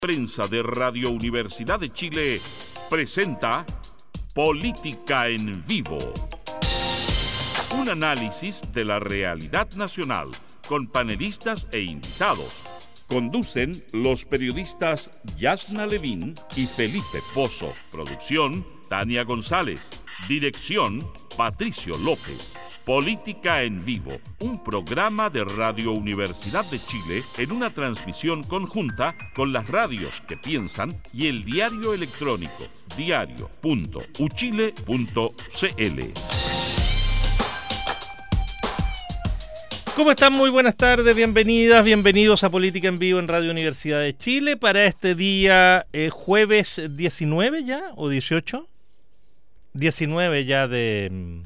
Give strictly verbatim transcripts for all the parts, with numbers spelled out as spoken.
Prensa de Radio Universidad de Chile presenta Política en Vivo. Un análisis de la realidad nacional con panelistas e invitados. Conducen los periodistas Yasna Levín y Felipe Pozo. Producción, Tania González. Dirección, Patricio López. Política en Vivo, un programa de Radio Universidad de Chile en una transmisión conjunta con las radios que piensan y el diario electrónico diario punto u chile punto c l. ¿Cómo están? Muy buenas tardes, bienvenidas, bienvenidos a Política en Vivo en Radio Universidad de Chile para este día eh, jueves diecinueve ya, o dieciocho, diecinueve ya de...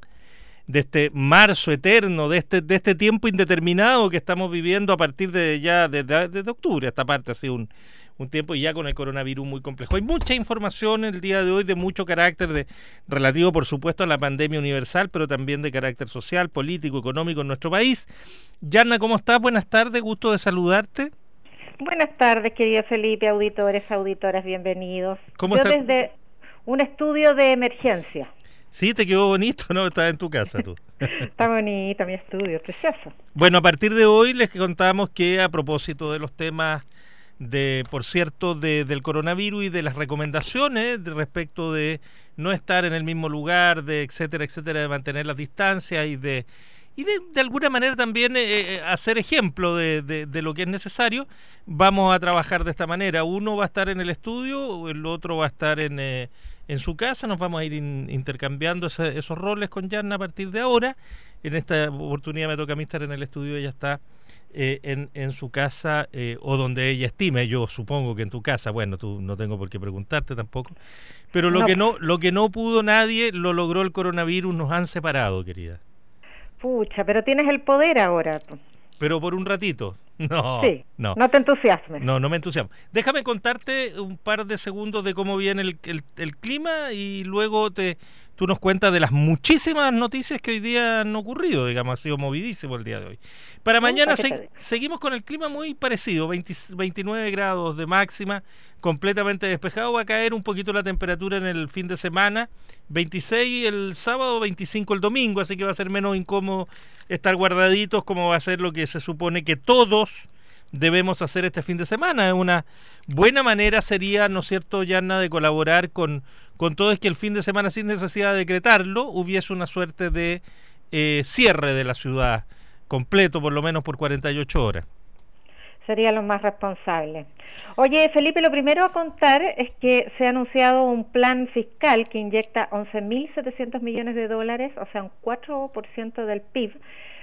de este marzo eterno, de este de este tiempo indeterminado que estamos viviendo a partir de ya desde de, de octubre. Esta parte ha sido un, un tiempo y ya con el coronavirus muy complejo. Hay mucha información el día de hoy de mucho carácter, de relativo por supuesto a la pandemia universal, pero también de carácter social, político, económico en nuestro país. Yana, ¿cómo estás? Buenas tardes, gusto de saludarte. Buenas tardes, querido Felipe, auditores, auditoras, bienvenidos. ¿Cómo Yo estás? Desde un estudio de emergencia. Sí, te quedó bonito, ¿no? Estás en tu casa tú. Está bonito mi estudio, precioso. Bueno, a partir de hoy les contamos que a propósito de los temas de, por cierto, de, del coronavirus y de las recomendaciones de respecto de no estar en el mismo lugar, de etcétera, etcétera, de mantener las distancias y de y de, de alguna manera también eh, hacer ejemplo de, de, de lo que es necesario, vamos a trabajar de esta manera. Uno va a estar en el estudio, el otro va a estar en... Eh, en su casa, nos vamos a ir in, intercambiando ese, esos roles con Yarna a partir de ahora. En esta oportunidad me toca a mí estar en el estudio, ella está eh, en, en su casa, eh, o donde ella estime, yo supongo que en tu casa, bueno, tú no tengo por qué preguntarte tampoco, pero lo, no. Que, no, lo que no pudo nadie, lo logró el coronavirus, nos han separado, querida. Pucha, pero tienes el poder ahora. Pero por un ratito. No, sí, no, no te entusiasmes. No, no me entusiasmo. Déjame contarte un par de segundos de cómo viene el, el, el clima y luego te tú nos cuentas de las muchísimas noticias que hoy día han ocurrido, digamos, ha sido movidísimo el día de hoy. Para mañana se, seguimos con el clima muy parecido, veinte, veintinueve grados de máxima, completamente despejado, va a caer un poquito la temperatura en el fin de semana, veintiséis el sábado, veinticinco el domingo, así que va a ser menos incómodo estar guardaditos como va a ser lo que se supone que todos debemos hacer este fin de semana. Una buena manera sería, ¿no es cierto, Yarna, de colaborar con, con todo es que el fin de semana, sin necesidad de decretarlo, hubiese una suerte de eh, cierre de la ciudad completo, por lo menos por cuarenta y ocho horas. Sería lo más responsable. Oye, Felipe, lo primero a contar es que se ha anunciado un plan fiscal que inyecta once mil setecientos millones de dólares, o sea, un cuatro por ciento del P I B,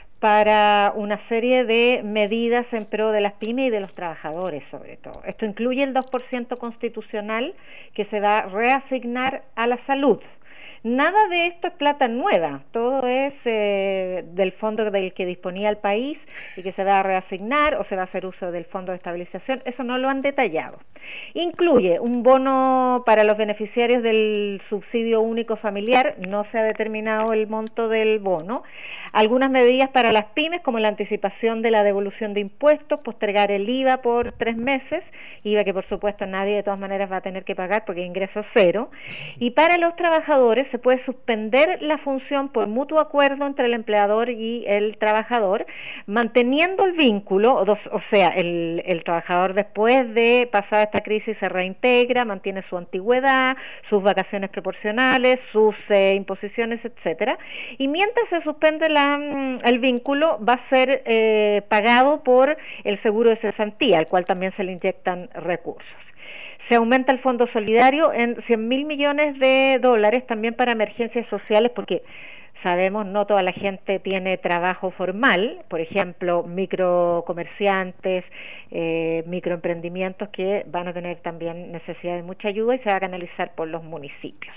para una serie de medidas en pro de las pymes y de los trabajadores, sobre todo. Esto incluye el dos por ciento constitucional que se va a reasignar a la salud. Nada de esto es plata nueva, todo es eh, del fondo del que disponía el país y que se va a reasignar o se va a hacer uso del fondo de estabilización, eso no lo han detallado. Incluye un bono para los beneficiarios del subsidio único familiar, no se ha determinado el monto del bono, algunas medidas para las pymes como la anticipación de la devolución de impuestos, postergar el I V A por tres meses, I V A que por supuesto nadie de todas maneras va a tener que pagar porque ingreso cero, y para los trabajadores se puede suspender la función por mutuo acuerdo entre el empleador y el trabajador, manteniendo el vínculo, o, dos, o sea, el, el trabajador después de pasar esta crisis se reintegra, mantiene su antigüedad, sus vacaciones proporcionales, sus eh, imposiciones, etcétera, y mientras se suspende la, el vínculo va a ser eh, pagado por el seguro de cesantía, al cual también se le inyectan recursos. Se aumenta el fondo solidario en cien mil millones de dólares también para emergencias sociales, porque sabemos no toda la gente tiene trabajo formal, por ejemplo, microcomerciantes, eh, microemprendimientos que van a tener también necesidad de mucha ayuda y se va a canalizar por los municipios.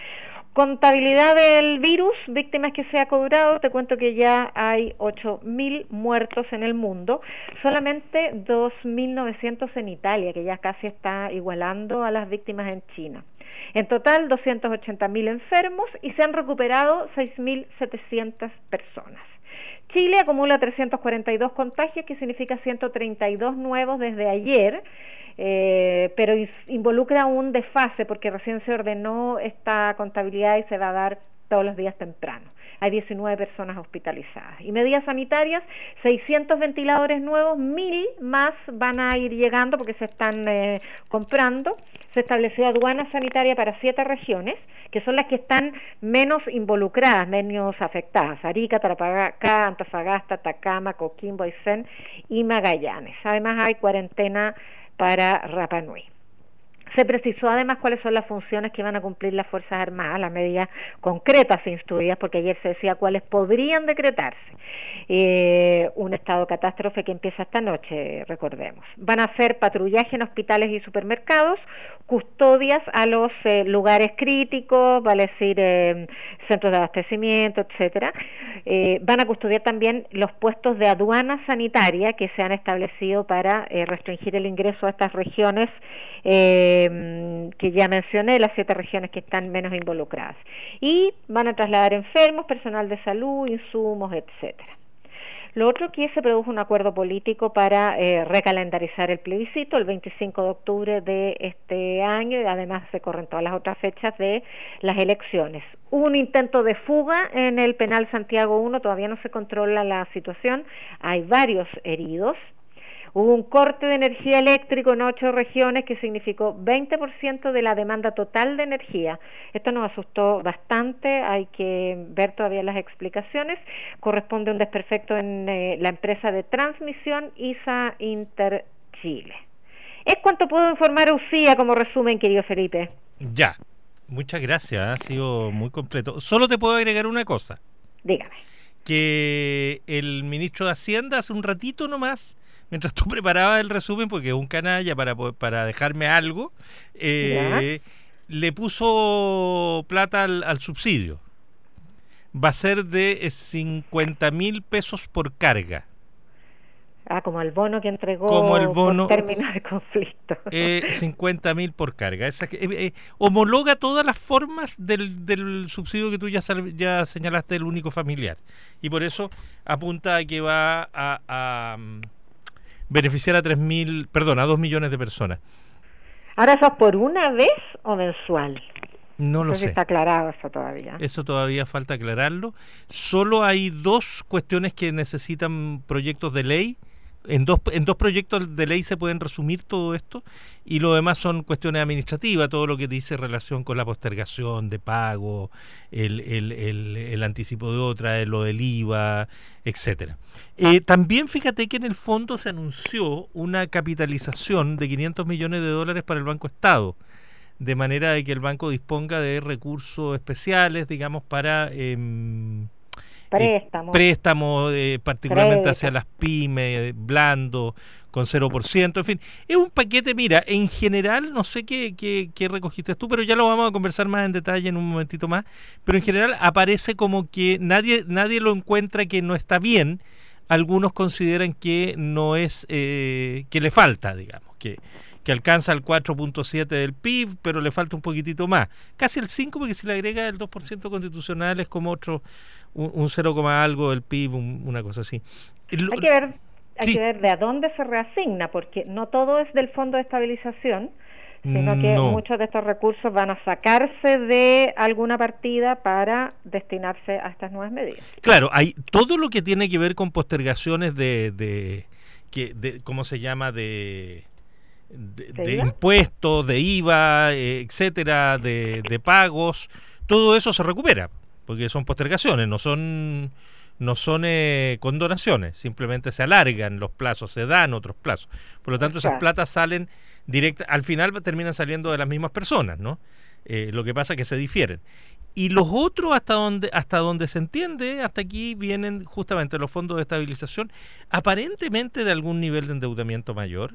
Contabilidad del virus, víctimas que se ha cobrado, te cuento que ya hay ocho mil muertos en el mundo, solamente dos mil novecientos en Italia, que ya casi está igualando a las víctimas en China. En total, doscientos ochenta mil enfermos y se han recuperado seis mil setecientas personas. Chile acumula trescientos cuarenta y dos contagios, que significa ciento treinta y dos nuevos desde ayer, eh, pero involucra un desfase porque recién se ordenó esta contabilidad y se va a dar todos los días temprano. Hay diecinueve personas hospitalizadas. Y medidas sanitarias, seiscientos ventiladores nuevos, mil más van a ir llegando porque se están eh, comprando. Se estableció aduana sanitaria para siete regiones, que son las que están menos involucradas, menos afectadas: Arica, Tarapacá, Antofagasta, Atacama, Coquimbo, Aysén y Magallanes. Además hay cuarentena para Rapa Nui. Se precisó además cuáles son las funciones que van a cumplir las Fuerzas Armadas, las medidas concretas instruidas, porque ayer se decía cuáles podrían decretarse. Eh, un estado de catástrofe que empieza esta noche, recordemos. Van a hacer patrullaje en hospitales y supermercados, custodias a los eh, lugares críticos, vale decir, eh, centros de abastecimiento, etcétera. Eh, van a custodiar también los puestos de aduana sanitaria que se han establecido para eh, restringir el ingreso a estas regiones eh, que ya mencioné, las siete regiones que están menos involucradas. Y van a trasladar enfermos, personal de salud, insumos, etcétera. Lo otro, que se produjo un acuerdo político para eh, recalendarizar el plebiscito el veinticinco de octubre de este año, y además se corren todas las otras fechas de las elecciones. Hubo un intento de fuga en el penal Santiago uno, todavía no se controla la situación, hay varios heridos. Hubo un corte de energía eléctrica en ocho regiones que significó veinte por ciento de la demanda total de energía. Esto nos asustó bastante, hay que ver todavía las explicaciones. Corresponde a un desperfecto en eh, la empresa de transmisión I S A Interchile. Es cuanto puedo informar a U C I A como resumen, querido Felipe. Ya, muchas gracias, ha sido muy completo. Solo te puedo agregar una cosa. Dígame. Que el ministro de Hacienda hace un ratito nomás, mientras tú preparabas el resumen, porque es un canalla para, para dejarme algo, eh, le puso plata al, al subsidio. Va a ser de cincuenta mil pesos por carga. Ah, como el bono que entregó como el bono, por términos de conflicto. Eh, cincuenta mil por carga. Esa, eh, eh, homologa todas las formas del, del subsidio que tú ya, ya señalaste, el único familiar. Y por eso apunta a que va a... a beneficiar a tres mil, perdón, a dos millones de personas. ¿Ahora eso es por una vez o mensual? No lo sé. Está aclarado eso todavía. Eso todavía falta aclararlo. Solo hay dos cuestiones que necesitan proyectos de ley. En dos, en dos proyectos de ley se pueden resumir todo esto, y lo demás son cuestiones administrativas, todo lo que dice relación con la postergación de pago, el, el, el, el anticipo de otra, lo del I V A, etcétera. Eh, también fíjate que en el fondo se anunció una capitalización de quinientos millones de dólares para el Banco Estado, de manera de que el banco disponga de recursos especiales, digamos, para... Eh, Préstamos. Eh, préstamos, eh, particularmente Crédito. hacia las pymes, blando, con cero por ciento, en fin. Es un paquete, mira, en general, no sé qué, qué, qué recogiste tú, pero ya lo vamos a conversar más en detalle en un momentito más, pero en general aparece como que nadie, nadie lo encuentra que no está bien. Algunos consideran que no es, eh, que le falta, digamos, que... que alcanza el cuatro punto siete del P I B, pero le falta un poquitito más. Casi el cinco, porque si le agrega el dos por ciento constitucional es como otro, un, un cero, algo del P I B, un, una cosa así. Lo, hay que ver, hay sí. que ver de a dónde se reasigna, porque no todo es del Fondo de Estabilización, sino que no. muchos de estos recursos van a sacarse de alguna partida para destinarse a estas nuevas medidas. Claro, hay todo lo que tiene que ver con postergaciones de, de, que, de ¿cómo se llama?, de... de, de impuestos, de I V A, eh, etcétera, de, de pagos, todo eso se recupera, porque son postergaciones, no son no son eh, condonaciones, simplemente se alargan los plazos, se dan otros plazos. Por lo tanto, esas platas salen directas, al final terminan saliendo de las mismas personas, ¿no? Eh, lo que pasa es que se difieren. Y los otros, hasta donde hasta donde se entiende, hasta aquí vienen justamente los fondos de estabilización, aparentemente de algún nivel de endeudamiento mayor,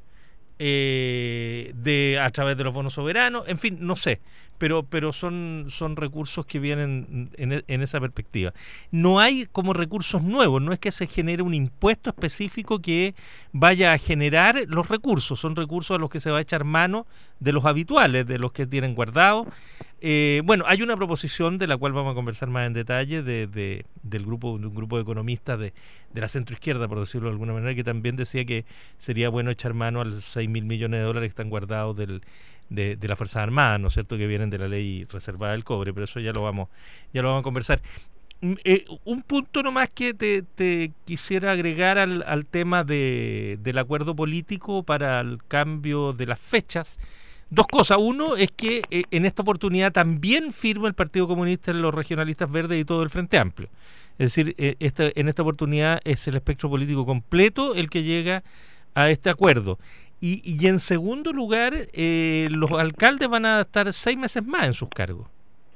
eh, de a través de los bonos soberanos, en fin, no sé, pero pero son son recursos que vienen en, en esa perspectiva. No hay como recursos nuevos, no es que se genere un impuesto específico que vaya a generar los recursos, son recursos a los que se va a echar mano de los habituales, de los que tienen guardados, Eh, bueno, hay una proposición de la cual vamos a conversar más en detalle de, de, del grupo, de un grupo de economistas de, de la centroizquierda, por decirlo de alguna manera, que también decía que sería bueno echar mano a los seis mil millones de dólares que están guardados del, de, de las Fuerzas Armadas, ¿no es cierto?, que vienen de la ley reservada del cobre, pero eso ya lo vamos, ya lo vamos a conversar. Eh, un punto nomás que te, te quisiera agregar al, al tema de, del acuerdo político para el cambio de las fechas. Dos cosas. Uno es que eh, en esta oportunidad también firma el Partido Comunista, los regionalistas verdes y todo el Frente Amplio. Es decir, eh, esta, en esta oportunidad es el espectro político completo el que llega a este acuerdo. Y, y en segundo lugar, eh, los alcaldes van a estar seis meses más en sus cargos.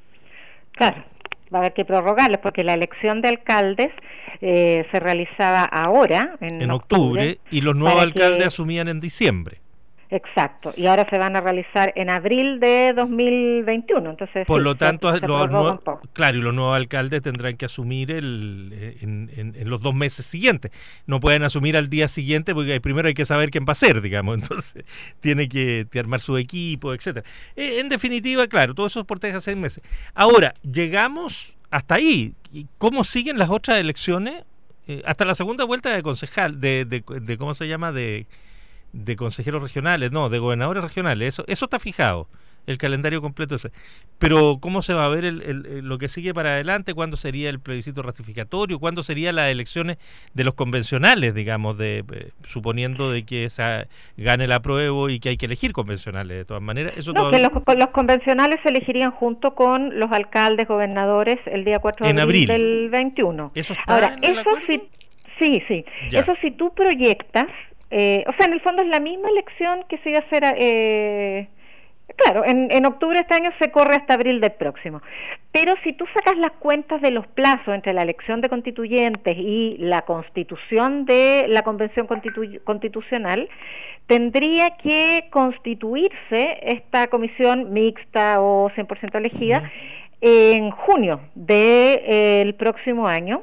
Claro. Va a haber que prorrogarlos porque la elección de alcaldes eh, se realizaba ahora, en, en octubre, octubre, y los nuevos alcaldes que... asumían en diciembre. Exacto, y ahora se van a realizar en abril de dos mil veintiuno. Entonces, por sí, lo tanto, se, se los nuevos, claro, y los nuevos alcaldes tendrán que asumir el, en, en, en los dos meses siguientes. No pueden asumir al día siguiente porque primero hay que saber quién va a ser, digamos. Entonces, tiene que, que armar su equipo, etcétera. Eh, en definitiva, claro, todo eso protege seis meses. Ahora, llegamos hasta ahí. ¿Cómo siguen las otras elecciones? Eh, hasta la segunda vuelta de concejal, de, de, de, de ¿cómo se llama? De... de consejeros regionales, no, de gobernadores regionales, eso eso está fijado, el calendario completo ese. Pero ¿cómo se va a ver el, el, el, lo que sigue para adelante? ¿Cuándo sería el plebiscito ratificatorio? ¿Cuándo serían las elecciones de los convencionales, digamos, de eh, suponiendo de que se gane el apruebo y que hay que elegir convencionales de todas maneras? Eso no, todavía... que los, los convencionales se elegirían junto con los alcaldes, gobernadores, el día cuatro de abril del veintiuno. ¿Eso está Ahora, en el eso acuerdo? sí, sí, sí. Ya. Eso si tú proyectas, Eh, o sea, en el fondo es la misma elección que se iba a hacer, eh, claro, en, en octubre de este año se corre hasta abril del próximo, pero si tú sacas las cuentas de los plazos entre la elección de constituyentes y la constitución de la convención constitu- constitucional, tendría que constituirse esta comisión mixta o cien por ciento elegida uh-huh. en junio del de, eh, próximo año.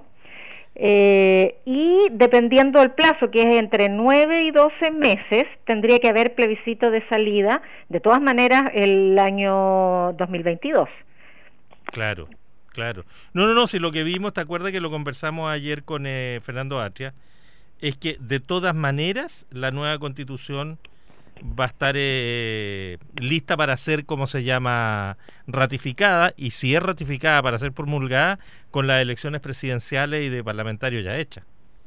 Eh, y dependiendo del plazo, que es entre nueve y doce meses, tendría que haber plebiscito de salida, de todas maneras, el año dos mil veintidós. Claro, claro. No, no, no, si lo que vimos, ¿te acuerdas que lo conversamos ayer con eh, Fernando Atria? Es que de todas maneras la nueva constitución va a estar eh, lista para ser, ¿cómo se llama?, ratificada, y si es ratificada para ser promulgada, con las elecciones presidenciales y de parlamentarios ya hechas.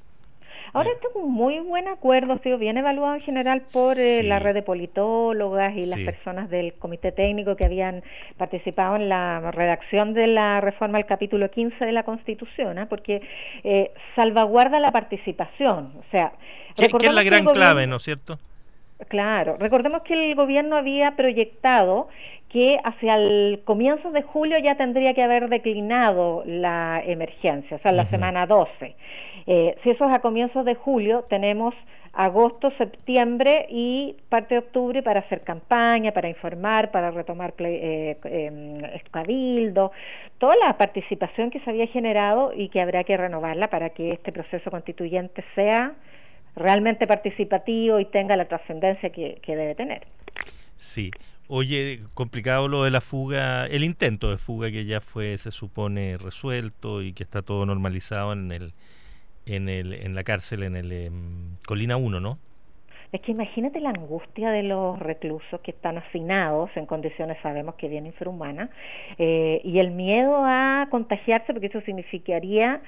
Ahora este es un muy buen acuerdo, ha sido bien evaluado en general por eh, sí. la red de politólogas y sí. las personas del comité técnico que habían participado en la redacción de la reforma al capítulo quince de la Constitución, ¿eh? porque eh, salvaguarda la participación. O sea, ¿Qué, ¿qué es la gran gobierno... clave, no es cierto? Claro, recordemos que el gobierno había proyectado que hacia el comienzo de julio ya tendría que haber declinado la emergencia, o sea, la uh-huh. semana doce. Eh, si eso es a comienzos de julio, tenemos agosto, septiembre y parte de octubre para hacer campaña, para informar, para retomar play, eh, eh, cabildo, toda la participación que se había generado y que habrá que renovarla para que este proceso constituyente sea realmente participativo y tenga la trascendencia que, que debe tener. Sí. Oye, complicado lo de la fuga, el intento de fuga que ya fue, se supone, resuelto y que está todo normalizado en el en el en la cárcel, en el eh, Colina uno, ¿no? Es que imagínate la angustia de los reclusos que están hacinados en condiciones, sabemos que bien infrahumanas, eh, y el miedo a contagiarse, porque eso significaría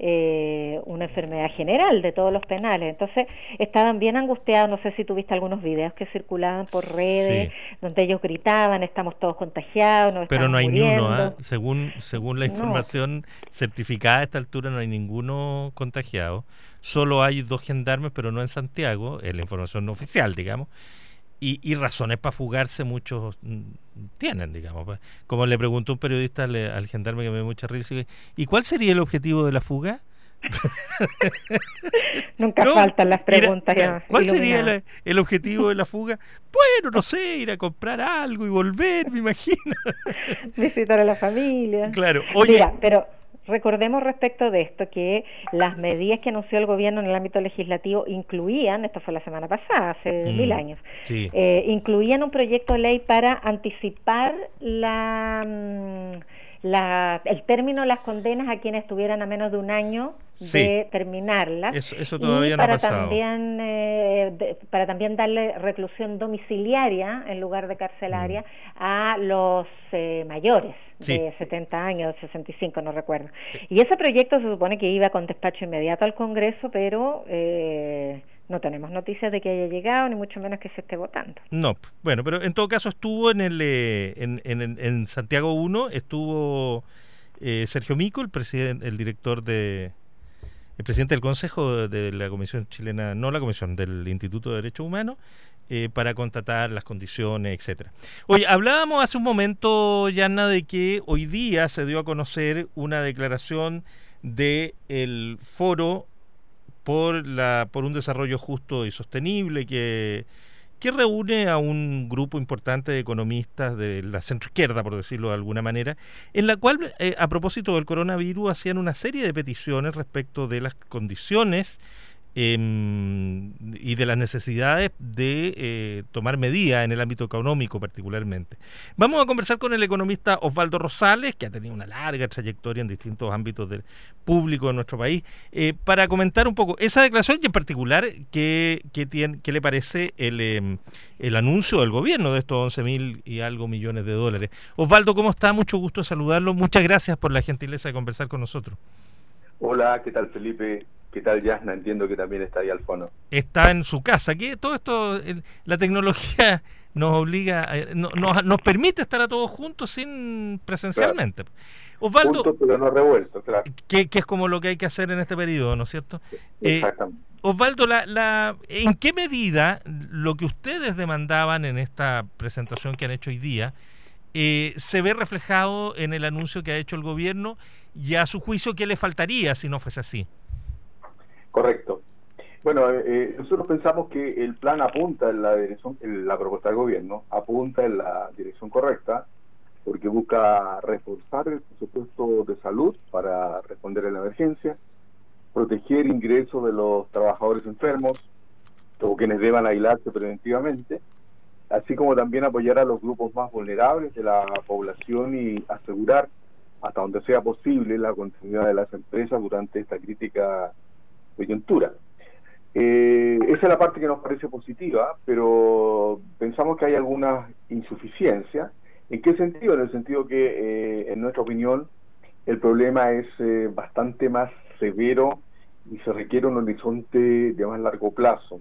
eh, una enfermedad general de todos los penales. Entonces estaban bien angustiados, no sé si tuviste algunos videos que circulaban por redes, sí. donde ellos gritaban, estamos todos contagiados, nos pero no hay muriendo. ni uno, ¿eh? según, según la información no. certificada a esta altura no hay ninguno contagiado. Solo hay dos gendarmes, pero no en Santiago, es la información no oficial, digamos, y, y razones para fugarse muchos tienen, digamos. Como le preguntó un periodista al, al gendarme que me dio mucha risa, ¿y cuál sería el objetivo de la fuga? Nunca no, faltan las preguntas. Ir a, ¿Cuál sería el, el objetivo de la fuga? Bueno, no sé, ir a comprar algo y volver, me imagino. Visitar a la familia. Claro, oye. Mira, pero Recordemos respecto de esto que las medidas que anunció el gobierno en el ámbito legislativo incluían, esto fue la semana pasada, hace Mm, mil años, sí. eh, incluían un proyecto de ley para anticipar la, mm, la, el término de las condenas a quienes estuvieran a menos de un año Sí. de terminarlas, Eso, eso y todavía no ha para pasado. también eh, de- para también darle reclusión domiciliaria en lugar de carcelaria a los eh, mayores Sí. de setenta años, sesenta y cinco, no recuerdo. Y ese proyecto se supone que iba con despacho inmediato al Congreso, pero eh, no tenemos noticias de que haya llegado, ni mucho menos que se esté votando. No, p- bueno, pero en todo caso estuvo en el eh, en, en, en Santiago uno, estuvo eh, Sergio Mico, el presidente, el director de el presidente del Consejo de la Comisión Chilena, no la Comisión, del Instituto de Derechos Humanos, eh, para contratar las condiciones, etcétera. Oye, hablábamos hace un momento, Yanna, de que hoy día se dio a conocer una declaración de el foro por la por un desarrollo justo y sostenible que que reúne a un grupo importante de economistas de la centroizquierda, por decirlo de alguna manera, en la cual, eh, a propósito del coronavirus, hacían una serie de peticiones respecto de las condiciones eh, y de las necesidades de eh, tomar medidas en el ámbito económico particularmente. Vamos a conversar con el economista Osvaldo Rosales, que ha tenido una larga trayectoria en distintos ámbitos del público de nuestro país, eh, para comentar un poco esa declaración y en particular qué, qué, tiene, qué le parece el, eh, el anuncio del gobierno de estos once mil y algo millones de dólares. Osvaldo, ¿cómo está? Mucho gusto saludarlo. Muchas gracias por la gentileza de conversar con nosotros. Hola, ¿qué tal, Felipe? ¿Qué tal, Yasna? Entiendo que también está ahí al fondo. Está en su casa. Que todo esto, el, la tecnología nos obliga, a, no, nos, nos permite estar a todos juntos sin presencialmente. Claro. Osvaldo, juntos pero no revueltos, claro. Que, que es como lo que hay que hacer en este periodo, ¿no es cierto? Exactamente. Eh, Osvaldo, la, la, ¿en qué medida lo que ustedes demandaban en esta presentación que han hecho hoy día eh, se ve reflejado en el anuncio que ha hecho el gobierno y a su juicio qué le faltaría si no fuese así? Correcto. Bueno, eh, nosotros pensamos que el plan apunta en la dirección, en la propuesta del gobierno, apunta en la dirección correcta, porque busca reforzar el presupuesto de salud para responder a la emergencia, proteger ingresos de los trabajadores enfermos o quienes deban aislarse preventivamente, así como también apoyar a los grupos más vulnerables de la población y asegurar, hasta donde sea posible, la continuidad de las empresas durante esta crítica coyuntura. Eh, esa es la parte que nos parece positiva, pero pensamos que hay algunas insuficiencias. ¿En qué sentido? En el sentido que, eh, en nuestra opinión, el problema es eh, bastante más severo y se requiere un horizonte de más largo plazo.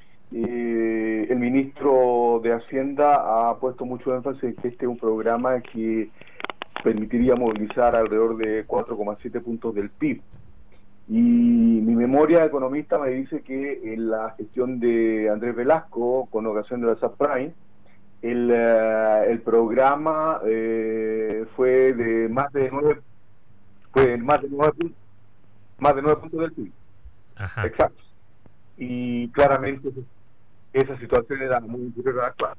Eh, el ministro de Hacienda ha puesto mucho énfasis en que este es un programa que permitiría movilizar alrededor de cuatro coma siete puntos del P I B. Y mi memoria de economista me dice que en la gestión de Andrés Velasco, con ocasión de la subprime, el, uh, el programa eh, fue de más de nueve, fue más de nueve, más de nueve puntos del P I B. Ajá. Exacto. Y claramente esa situación era muy inferior a la actual.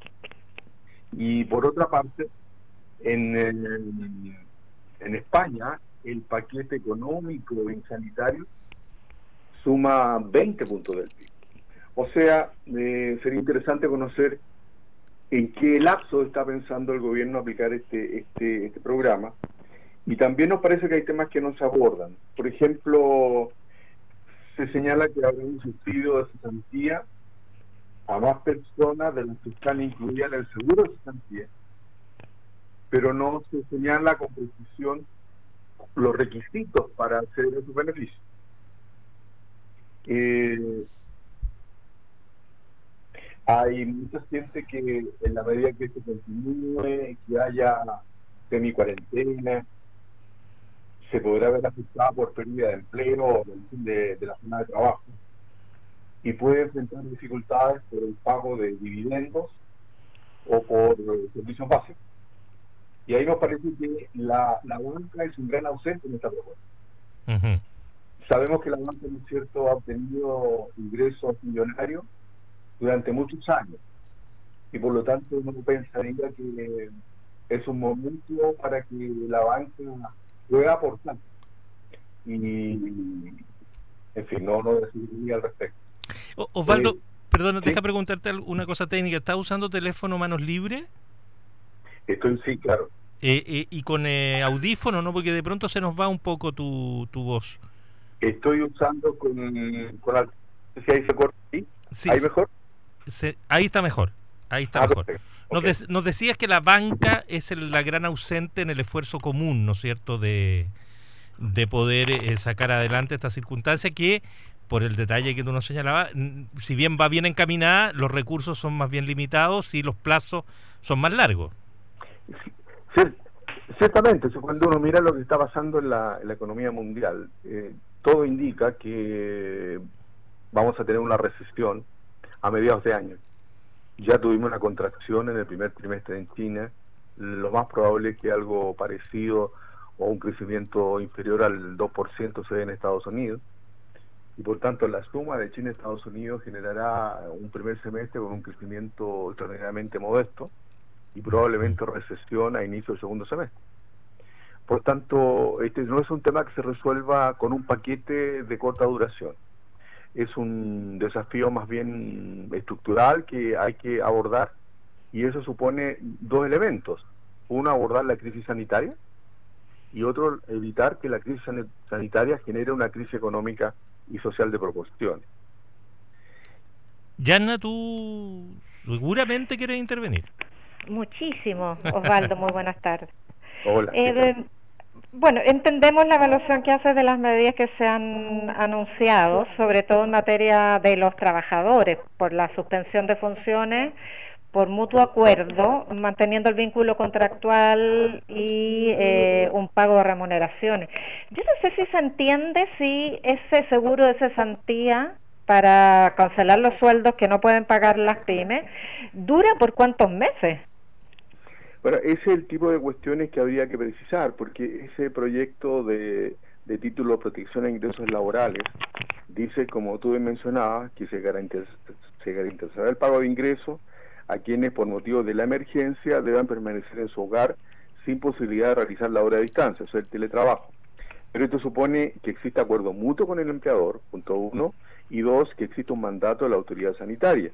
Y por otra parte, en, en, en España, el paquete económico y sanitario suma veinte puntos del P I B. O sea, eh, sería interesante conocer en qué lapso está pensando el gobierno aplicar este, este, este programa. Y también nos parece que hay temas que no se abordan. Por ejemplo, se señala que habrá un subsidio de cesantía a más personas de las que están incluidas en el seguro de cesantía, pero no se señala con precisión los requisitos para acceder a sus beneficios. Eh, hay mucha gente que en la medida que se continúe, que haya semi-cuarentena, se podrá ver afectada por pérdida de empleo o de, de la zona de trabajo y puede enfrentar dificultades por el pago de dividendos o por eh, servicios básicos. Y ahí nos parece que la, la banca es un gran ausente en esta propuesta. Uh-huh. Sabemos que la banca, ¿no es cierto?, ha obtenido ingresos millonarios durante muchos años y por lo tanto uno pensaría que es un momento para que la banca pueda aportar. y, en fin, no, no decidiría al respecto. O, Osvaldo, Eh, perdón, ¿sí? deja preguntarte una cosa técnica. ¿Estás usando teléfono manos libres? Estoy, sí, claro. Eh, eh, y con eh, audífono, ¿no? Porque de pronto se nos va un poco tu, tu voz. Estoy usando con, con la, si ahí se corta, ¿sí? Sí, ¿Ahí mejor? se, ahí está mejor. Ahí está Ah, mejor. perfecto. Nos, Okay. de, nos decías que la banca es el, la gran ausente en el esfuerzo común, ¿no es cierto?, de, de poder eh, sacar adelante esta circunstancia que, por el detalle que tú nos señalabas, si bien va bien encaminada, los recursos son más bien limitados y los plazos son más largos. Cier- Ciertamente, eso cuando uno mira lo que está pasando en la, en la economía mundial, eh, todo indica que vamos a tener una recesión a mediados de año. Ya tuvimos una contracción en el primer trimestre en China, lo más probable es que algo parecido o un crecimiento inferior al dos por ciento se dé en Estados Unidos, y por tanto la suma de China y Estados Unidos generará un primer semestre con un crecimiento extraordinariamente modesto y probablemente recesión a inicio del segundo semestre. Por tanto, este no es un tema que se resuelva con un paquete de corta duración. Es un desafío más bien estructural que hay que abordar, y eso supone dos elementos. Uno, abordar la crisis sanitaria, y otro, evitar que la crisis sanitaria genere una crisis económica y social de proporciones. Yana, tú seguramente quieres intervenir. Muchísimo, Osvaldo, muy buenas tardes. Hola. Eh, bueno, entendemos la evaluación que hace de las medidas que se han anunciado, sobre todo en materia de los trabajadores, por la suspensión de funciones, por mutuo acuerdo, manteniendo el vínculo contractual y eh, un pago de remuneraciones. Yo no sé si se entiende si ese seguro de cesantía para cancelar los sueldos que no pueden pagar las pymes dura por cuántos meses. Bueno, ese es el tipo de cuestiones que habría que precisar, porque ese proyecto de, de título de protección a ingresos laborales dice, como tú mencionabas, que se, garantiz, se garantizará el pago de ingresos a quienes por motivo de la emergencia deban permanecer en su hogar sin posibilidad de realizar labor a distancia, o sea, el teletrabajo. Pero esto supone que existe acuerdo mutuo con el empleador, punto uno, y dos, que existe un mandato de la autoridad sanitaria.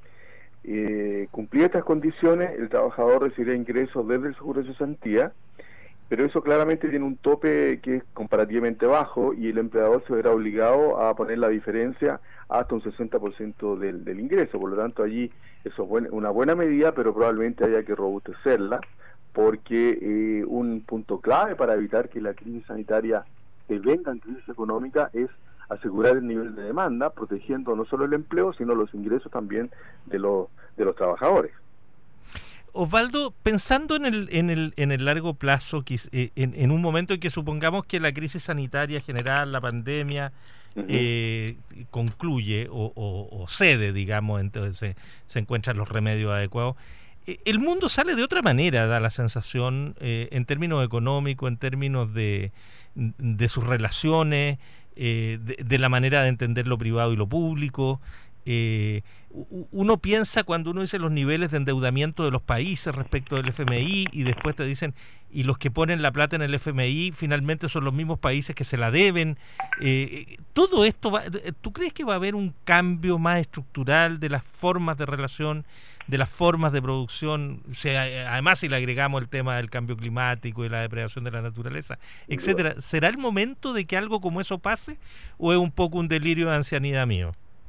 Eh, cumplidas estas condiciones, el trabajador recibirá ingresos desde el seguro de cesantía, pero eso claramente tiene un tope que es comparativamente bajo, y el empleador se verá obligado a poner la diferencia hasta un sesenta por ciento del, del ingreso. Por lo tanto, allí eso es buen, una buena medida, pero probablemente haya que robustecerla, porque eh, un punto clave para evitar que la crisis sanitaria se venga en crisis económica es asegurar el nivel de demanda, protegiendo no solo el empleo, sino los ingresos también de los de los trabajadores. Osvaldo, pensando en el en el en el largo plazo, en, en un momento en que supongamos que la crisis sanitaria general, la pandemia, uh-huh. eh, concluye o, o, o cede, digamos, entonces se, se encuentran los remedios adecuados, eh, el mundo sale de otra manera, da la sensación, eh, en términos económicos, en términos de, de sus relaciones, eh, de, de la manera de entender lo privado y lo público. Eh, uno piensa cuando uno dice los niveles de endeudamiento de los países respecto del F M I, y después te dicen, y los que ponen la plata en el F M I finalmente son los mismos países que se la deben. Eh, todo esto, va, ¿tú crees que va a haber un cambio más estructural de las formas de relación, de las formas de producción? O sea, además, si le agregamos el tema del cambio climático y la depredación de la naturaleza, etcétera, ¿será el momento de que algo como eso pase, o es un poco un delirio de ancianidad mío?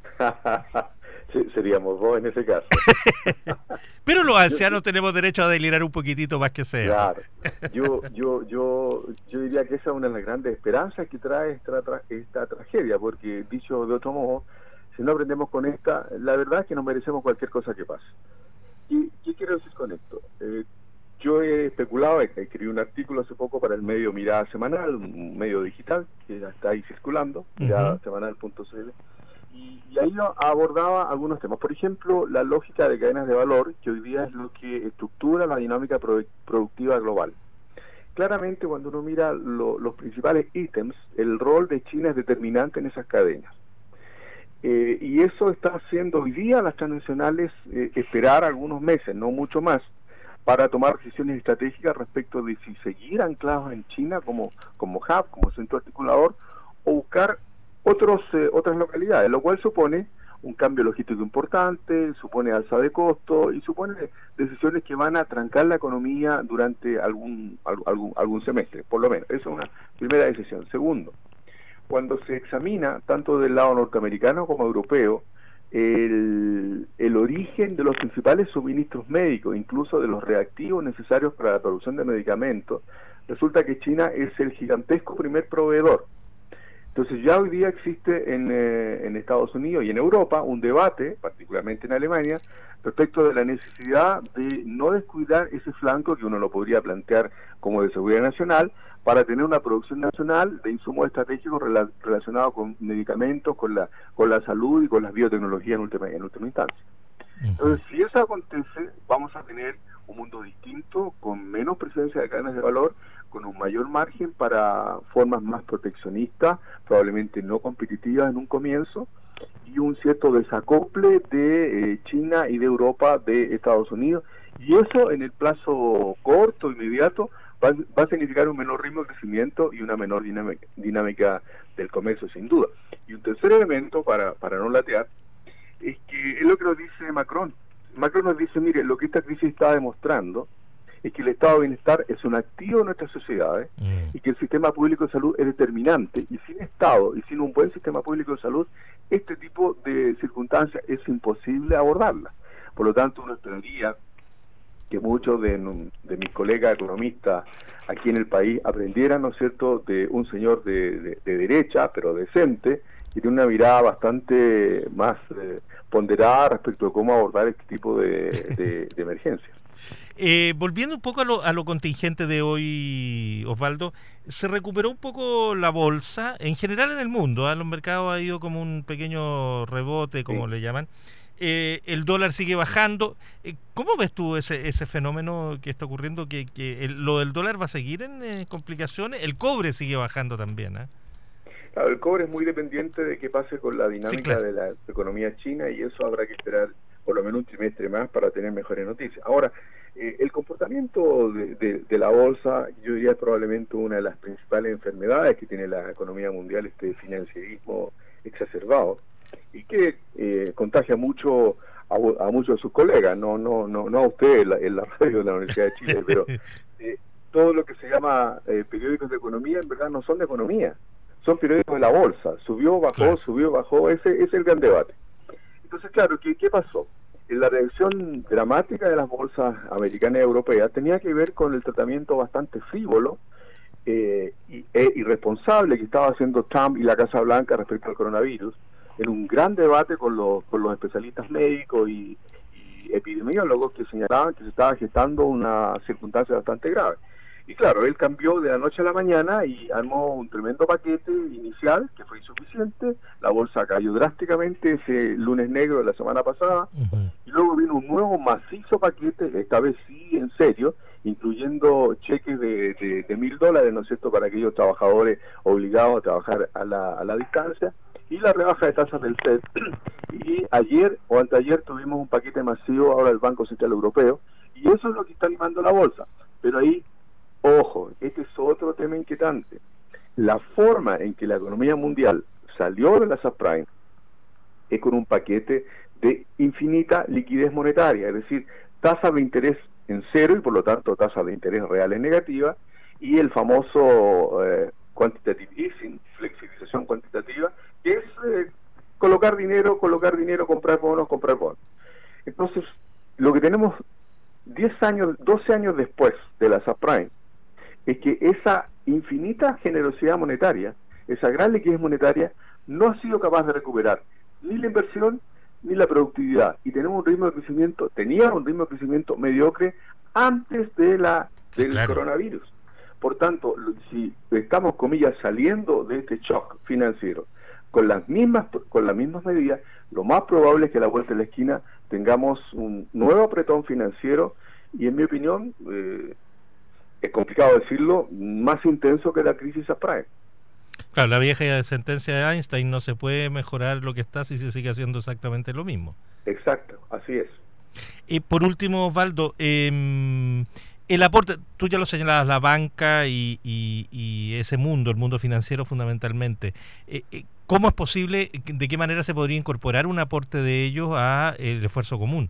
Sí, seríamos dos en ese caso. Pero los ancianos tenemos derecho a delirar un poquitito más que sea. Claro. Yo, yo, yo, yo diría que esa es una de las grandes esperanzas que trae esta, esta tragedia, porque dicho de otro modo, si no aprendemos con esta, la verdad es que nos merecemos cualquier cosa que pase. ¿Y qué quiero decir con esto? Eh, yo he especulado, escribí un artículo hace poco para el medio Mirada Semanal, un medio digital que ya está ahí circulando, mirada semanal punto c l. Y, y ahí abordaba algunos temas. Por ejemplo, la lógica de cadenas de valor, que hoy día es lo que estructura la dinámica productiva global. Claramente, cuando uno mira lo, los principales ítems, el rol de China es determinante en esas cadenas. Eh, y eso está haciendo hoy día a las transnacionales eh, esperar algunos meses, no mucho más, para tomar decisiones estratégicas respecto de si seguir anclados en China como, como hub, como centro articulador, o buscar otros eh, otras localidades, lo cual supone un cambio logístico importante, supone alza de costo y supone decisiones que van a trancar la economía durante algún algún, algún semestre, por lo menos. Esa es una primera decisión. Segundo, cuando se examina tanto del lado norteamericano como europeo el, el origen de los principales suministros médicos, incluso de los reactivos necesarios para la producción de medicamentos, resulta que China es el gigantesco primer proveedor. Entonces ya hoy día existe en, eh, en Estados Unidos y en Europa un debate, particularmente en Alemania, respecto de la necesidad de no descuidar ese flanco que uno lo podría plantear como de seguridad nacional, para tener una producción nacional de insumos estratégicos rela relacionados con medicamentos, con la con la salud y con las biotecnologías en última, en última instancia. Entonces, si eso acontece, vamos a tener un mundo distinto, con menos presencia de cadenas de valor, con un mayor margen para formas más proteccionistas, probablemente no competitivas en un comienzo, y un cierto desacople de eh, China y de Europa de Estados Unidos, y eso en el plazo corto, inmediato, va, va a significar un menor ritmo de crecimiento y una menor dinámica, dinámica del comercio, sin duda. Y un tercer elemento, para, para no latear, es que es lo que nos dice Macron. Macron nos dice, mire, lo que esta crisis está demostrando es que el estado de bienestar es un activo de nuestras sociedades mm. y que el sistema público de salud es determinante, y sin Estado y sin un buen sistema público de salud, este tipo de circunstancias es imposible abordarlas. Por lo tanto, uno esperaría que muchos de, de mis colegas economistas aquí en el país aprendieran, ¿no es cierto?, de un señor de, de, de derecha, pero decente, y de una mirada bastante más eh, ponderada respecto de cómo abordar este tipo de, de, de emergencias. Eh, volviendo un poco a lo, a lo contingente de hoy, Osvaldo, se recuperó un poco la bolsa, en general en el mundo, ¿eh? Los mercados ha ido como un pequeño rebote, como sí. le llaman. Eh, el dólar sigue bajando. Eh, ¿Cómo ves tú ese ese fenómeno que está ocurriendo? ¿Que, que el, lo del dólar va a seguir en eh, complicaciones? El cobre sigue bajando también, ¿eh? Claro, el cobre es muy dependiente de qué pase con la dinámica sí, claro. de la economía china, y eso habrá que esperar por lo menos un trimestre más para tener mejores noticias. Ahora, eh, el comportamiento de, de, de la bolsa, yo diría, es probablemente una de las principales enfermedades que tiene la economía mundial, este financierismo exacerbado, y que eh, contagia mucho a, a muchos de sus colegas, no no no no a usted en la, en la radio de la Universidad de Chile, pero eh, todo lo que se llama eh, periódicos de economía en verdad no son de economía, son periódicos de la bolsa, subió, bajó, claro. subió, bajó, ese, ese es el gran debate. Entonces, claro, ¿qué, qué pasó? La reacción dramática de las bolsas americanas y europeas tenía que ver con el tratamiento bastante frívolo eh, y, e irresponsable que estaba haciendo Trump y la Casa Blanca respecto al coronavirus, en un gran debate con los, con los especialistas médicos y, y epidemiólogos que señalaban que se estaba gestando una circunstancia bastante grave. Y claro, él cambió de la noche a la mañana y armó un tremendo paquete inicial que fue insuficiente. La bolsa cayó drásticamente ese lunes negro de la semana pasada, uh-huh. y luego vino un nuevo macizo paquete, esta vez sí en serio, incluyendo cheques de, de, de mil dólares, ¿no es cierto?, para aquellos trabajadores obligados a trabajar a la, a la distancia, y la rebaja de tasas del F E D. Y ayer o anteayer tuvimos un paquete masivo ahora del Banco Central Europeo, y eso es lo que está animando la bolsa. Pero ahí, ojo, este es otro tema inquietante. La forma en que la economía mundial salió de la subprime es con un paquete de infinita liquidez monetaria, es decir, tasa de interés en cero y por lo tanto tasa de interés reales negativa, y el famoso eh, quantitative easing, flexibilización cuantitativa, que es eh, colocar dinero, colocar dinero, comprar bonos, comprar bonos. Entonces, lo que tenemos diez años, doce años después de la subprime, es que esa infinita generosidad monetaria, esa gran liquidez monetaria, no ha sido capaz de recuperar ni la inversión ni la productividad, y tenemos un ritmo de crecimiento, teníamos un ritmo de crecimiento mediocre antes de la sí, del claro. coronavirus. Por tanto, si estamos, comillas, saliendo de este shock financiero con las mismas con las mismas medidas, lo más probable es que a la vuelta de la esquina tengamos un nuevo apretón financiero, y en mi opinión, eh, es complicado decirlo, más intenso que la crisis subprime. Claro, la vieja sentencia de Einstein, no se puede mejorar lo que está si se sigue haciendo exactamente lo mismo. Exacto, así es. Y por último, Osvaldo, eh, El aporte, tú ya lo señalabas, la banca y, y, y ese mundo, el mundo financiero fundamentalmente. Eh, eh, ¿Cómo es posible, de qué manera se podría incorporar un aporte de ellos a el esfuerzo común?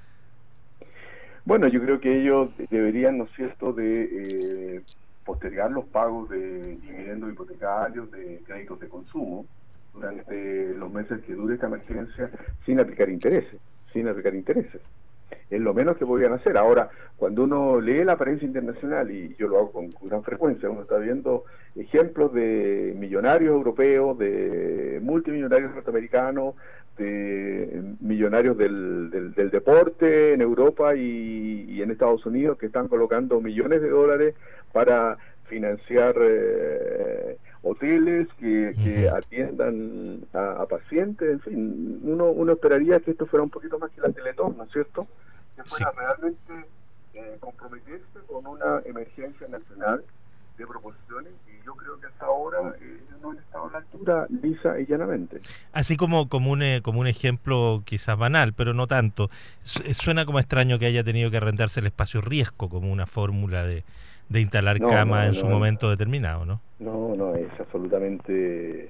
Bueno, yo creo que ellos deberían, ¿no es cierto?, de eh, postergar los pagos de dividendos hipotecarios, de créditos de consumo, durante los meses que dure esta emergencia, sin aplicar intereses, sin aplicar intereses. Es lo menos que podrían hacer. Ahora, cuando uno lee la prensa internacional, y yo lo hago con gran frecuencia, uno está viendo ejemplos de millonarios europeos, de multimillonarios norteamericanos, de millonarios del, del, del deporte en Europa y, y en Estados Unidos, que están colocando millones de dólares para financiar eh, hoteles que, que atiendan a, a pacientes. En fin, uno, uno esperaría que esto fuera un poquito más que la Teletón, ¿no es cierto?, que fuera sí. realmente eh, comprometerse con una emergencia nacional de proporciones, y yo creo que hasta ahora eh, no han estado a la altura, lisa y llanamente. Así como, como, un, como un ejemplo quizás banal, pero no tanto, suena como extraño que haya tenido que arrendarse el espacio riesgo como una fórmula de, de instalar no, cama no, en no, su no, momento determinado, ¿no? No, no, es absolutamente,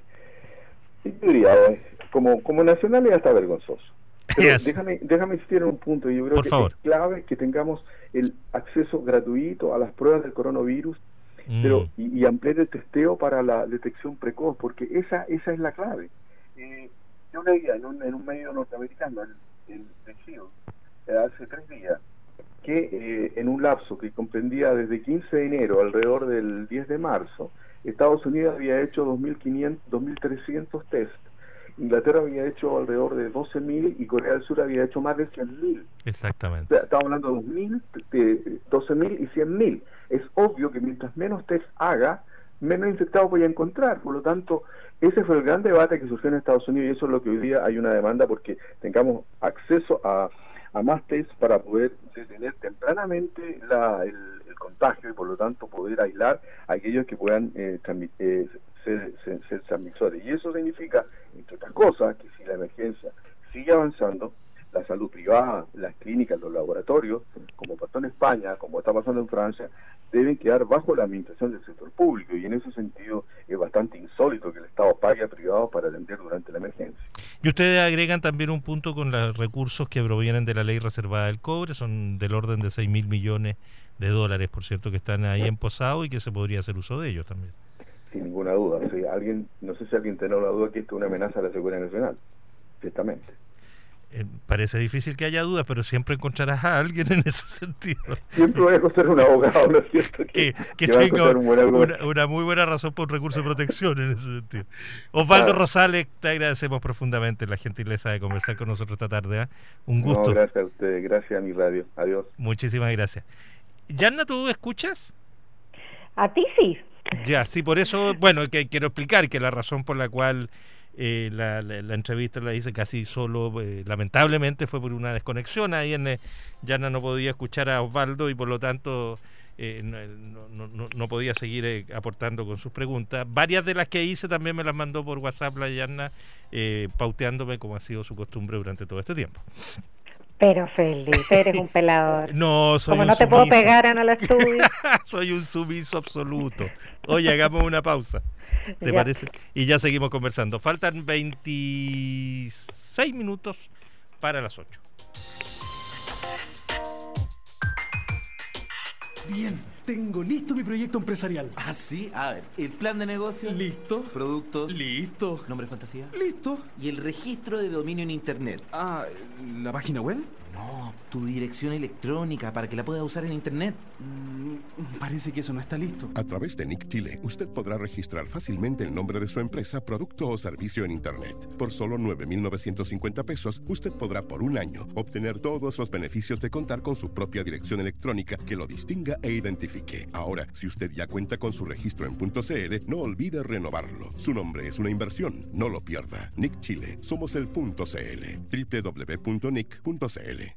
yo diría, como, como nacional es hasta vergonzoso. Pero yes. déjame, déjame insistir en un punto. Yo creo Por que favor. es clave que tengamos el acceso gratuito a las pruebas del coronavirus, mm. pero y, y ampliar el testeo para la detección precoz, porque esa esa es la clave. Eh, yo leía en un, en un medio norteamericano, el, el, el Shield, eh, hace tres días, que eh, en un lapso que comprendía desde quince de enero alrededor del diez de marzo, Estados Unidos había hecho dos mil quinientos, dos mil trescientos test. Inglaterra había hecho alrededor de doce mil y Corea del Sur había hecho más de cien mil. Exactamente. O sea, estamos hablando de dos mil, de doce mil y cien mil. Es obvio que mientras menos test haga, menos infectados voy a encontrar. Por lo tanto, ese fue el gran debate que surgió en Estados Unidos, y eso es lo que hoy día hay una demanda, porque tengamos acceso a, a más test para poder detener tempranamente la, el, el contagio y por lo tanto poder aislar a aquellos que puedan eh, eh, ser, ser, ser transmisores. Y eso significa, entre otras cosas, que si la emergencia sigue avanzando, la salud privada, las clínicas, los laboratorios, como pasó en España, como está pasando en Francia, deben quedar bajo la administración del sector público, y en ese sentido es bastante insólito que el Estado pague a privados para atender durante la emergencia. Y ustedes agregan también un punto con los recursos que provienen de la ley reservada del cobre, son del orden de seis mil millones de dólares, por cierto, que están ahí emposados y que se podría hacer uso de ellos también. Sin ninguna duda. O sea, alguien, no sé si alguien tiene una duda que esto es una amenaza a la seguridad nacional, ciertamente. Eh, parece difícil que haya dudas, pero siempre encontrarás a alguien en ese sentido. Siempre voy a encontrar un abogado, ¿no es cierto? Que, que, que tenga un una, una muy buena razón por recurso de protección en ese sentido. Osvaldo ah. Rosales, te agradecemos profundamente la gentileza de conversar con nosotros esta tarde, ¿eh? Un gusto. No, gracias a ustedes, gracias a mi radio. Adiós. Muchísimas gracias. Yanna, ¿tú escuchas? A ti sí. Ya, sí, por eso, bueno, que quiero explicar que la razón por la cual Eh, la, la, la entrevista la hice casi solo, eh, lamentablemente fue por una desconexión. Ahí en eh, Yanna no podía escuchar a Osvaldo y por lo tanto eh, no, no, no, no podía seguir eh, aportando con sus preguntas. Varias de las que hice también me las mandó por WhatsApp la Yanna, eh, pauteándome como ha sido su costumbre durante todo este tiempo. Pero Felipe, eres un pelador. No, soy Como un no te sumiso. puedo pegar en el estudio. Soy un sumiso absoluto. Oye, hagamos una pausa. ¿Te ya. parece? Y ya seguimos conversando. Faltan veintiséis minutos para las ocho. Bien, tengo listo mi proyecto empresarial. Ah, sí. A ver, el plan de negocio. Listo. Productos. Listo. Nombre fantasía. Listo. Y el registro de dominio en internet. Ah, ¿la página web? No, tu dirección electrónica para que la puedas usar en internet. Mm, parece que eso no está listo. A través de Nick Chile, usted podrá registrar fácilmente el nombre de su empresa, producto o servicio en internet. Por solo nueve mil novecientos cincuenta pesos, usted podrá por un año obtener todos los beneficios de contar con su propia dirección electrónica que lo distinga e identifique. Ahora, si usted ya cuenta con su registro en .cl, no olvide renovarlo. Su nombre es una inversión, no lo pierda. Nick Chile, somos el .cl. doble u doble u doble u punto nick punto c l.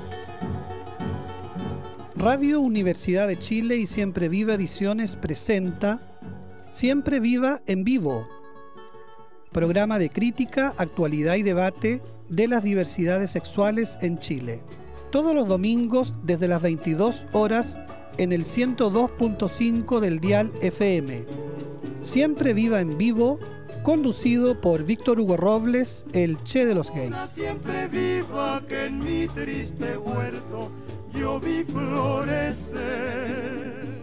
Radio Universidad de Chile y Siempre Viva Ediciones presenta Siempre Viva en Vivo, programa de crítica, actualidad y debate de las diversidades sexuales en Chile. Todos los domingos desde las veintidós horas en el ciento dos punto cinco del dial F M. Siempre Viva en Vivo, conducido por Víctor Hugo Robles, el Che de los gays. Siempre viva que en mi triste huerto yo vi florecer.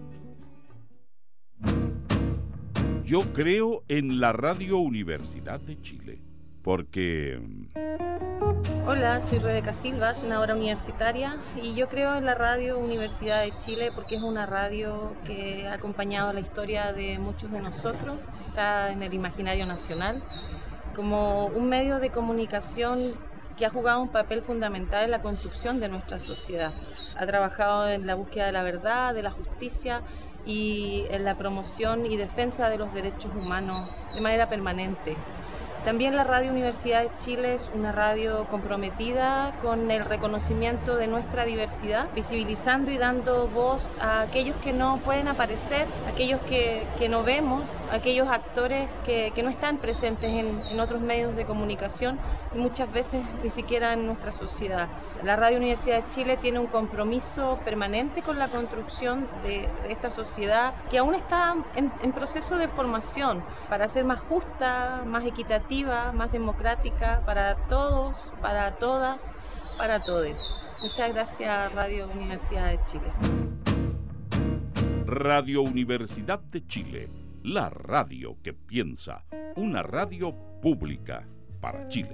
Yo creo en la Radio Universidad de Chile, porque... Hola, soy Rebeca Silva, senadora universitaria, y yo creo en la Radio Universidad de Chile porque es una radio que ha acompañado la historia de muchos de nosotros, está en el imaginario nacional, como un medio de comunicación que ha jugado un papel fundamental en la construcción de nuestra sociedad. Ha trabajado en la búsqueda de la verdad, de la justicia y en la promoción y defensa de los derechos humanos de manera permanente. También la Radio Universidad de Chile es una radio comprometida con el reconocimiento de nuestra diversidad, visibilizando y dando voz a aquellos que no pueden aparecer, aquellos que, que no vemos, aquellos actores que, que no están presentes en, en otros medios de comunicación y muchas veces ni siquiera en nuestra sociedad. La Radio Universidad de Chile tiene un compromiso permanente con la construcción de, de esta sociedad que aún está en, en proceso de formación para ser más justa, más equitativa, más democrática para todos, para todas, para todes. Muchas gracias, Radio Universidad de Chile. Radio Universidad de Chile, la radio que piensa, una radio pública para Chile.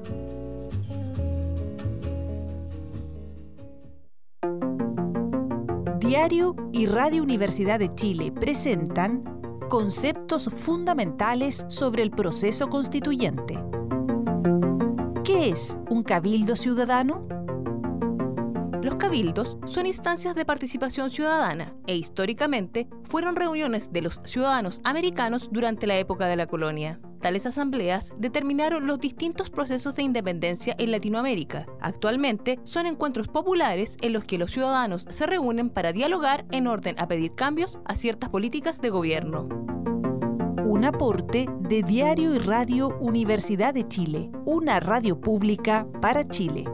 Diario y Radio Universidad de Chile presentan Conceptos fundamentales sobre el proceso constituyente. ¿Qué es un cabildo ciudadano? Los cabildos son instancias de participación ciudadana e históricamente fueron reuniones de los ciudadanos americanos durante la época de la colonia. Tales asambleas determinaron los distintos procesos de independencia en Latinoamérica. Actualmente son encuentros populares en los que los ciudadanos se reúnen para dialogar en orden a pedir cambios a ciertas políticas de gobierno. Un aporte de Diario y Radio Universidad de Chile, una radio pública para Chile.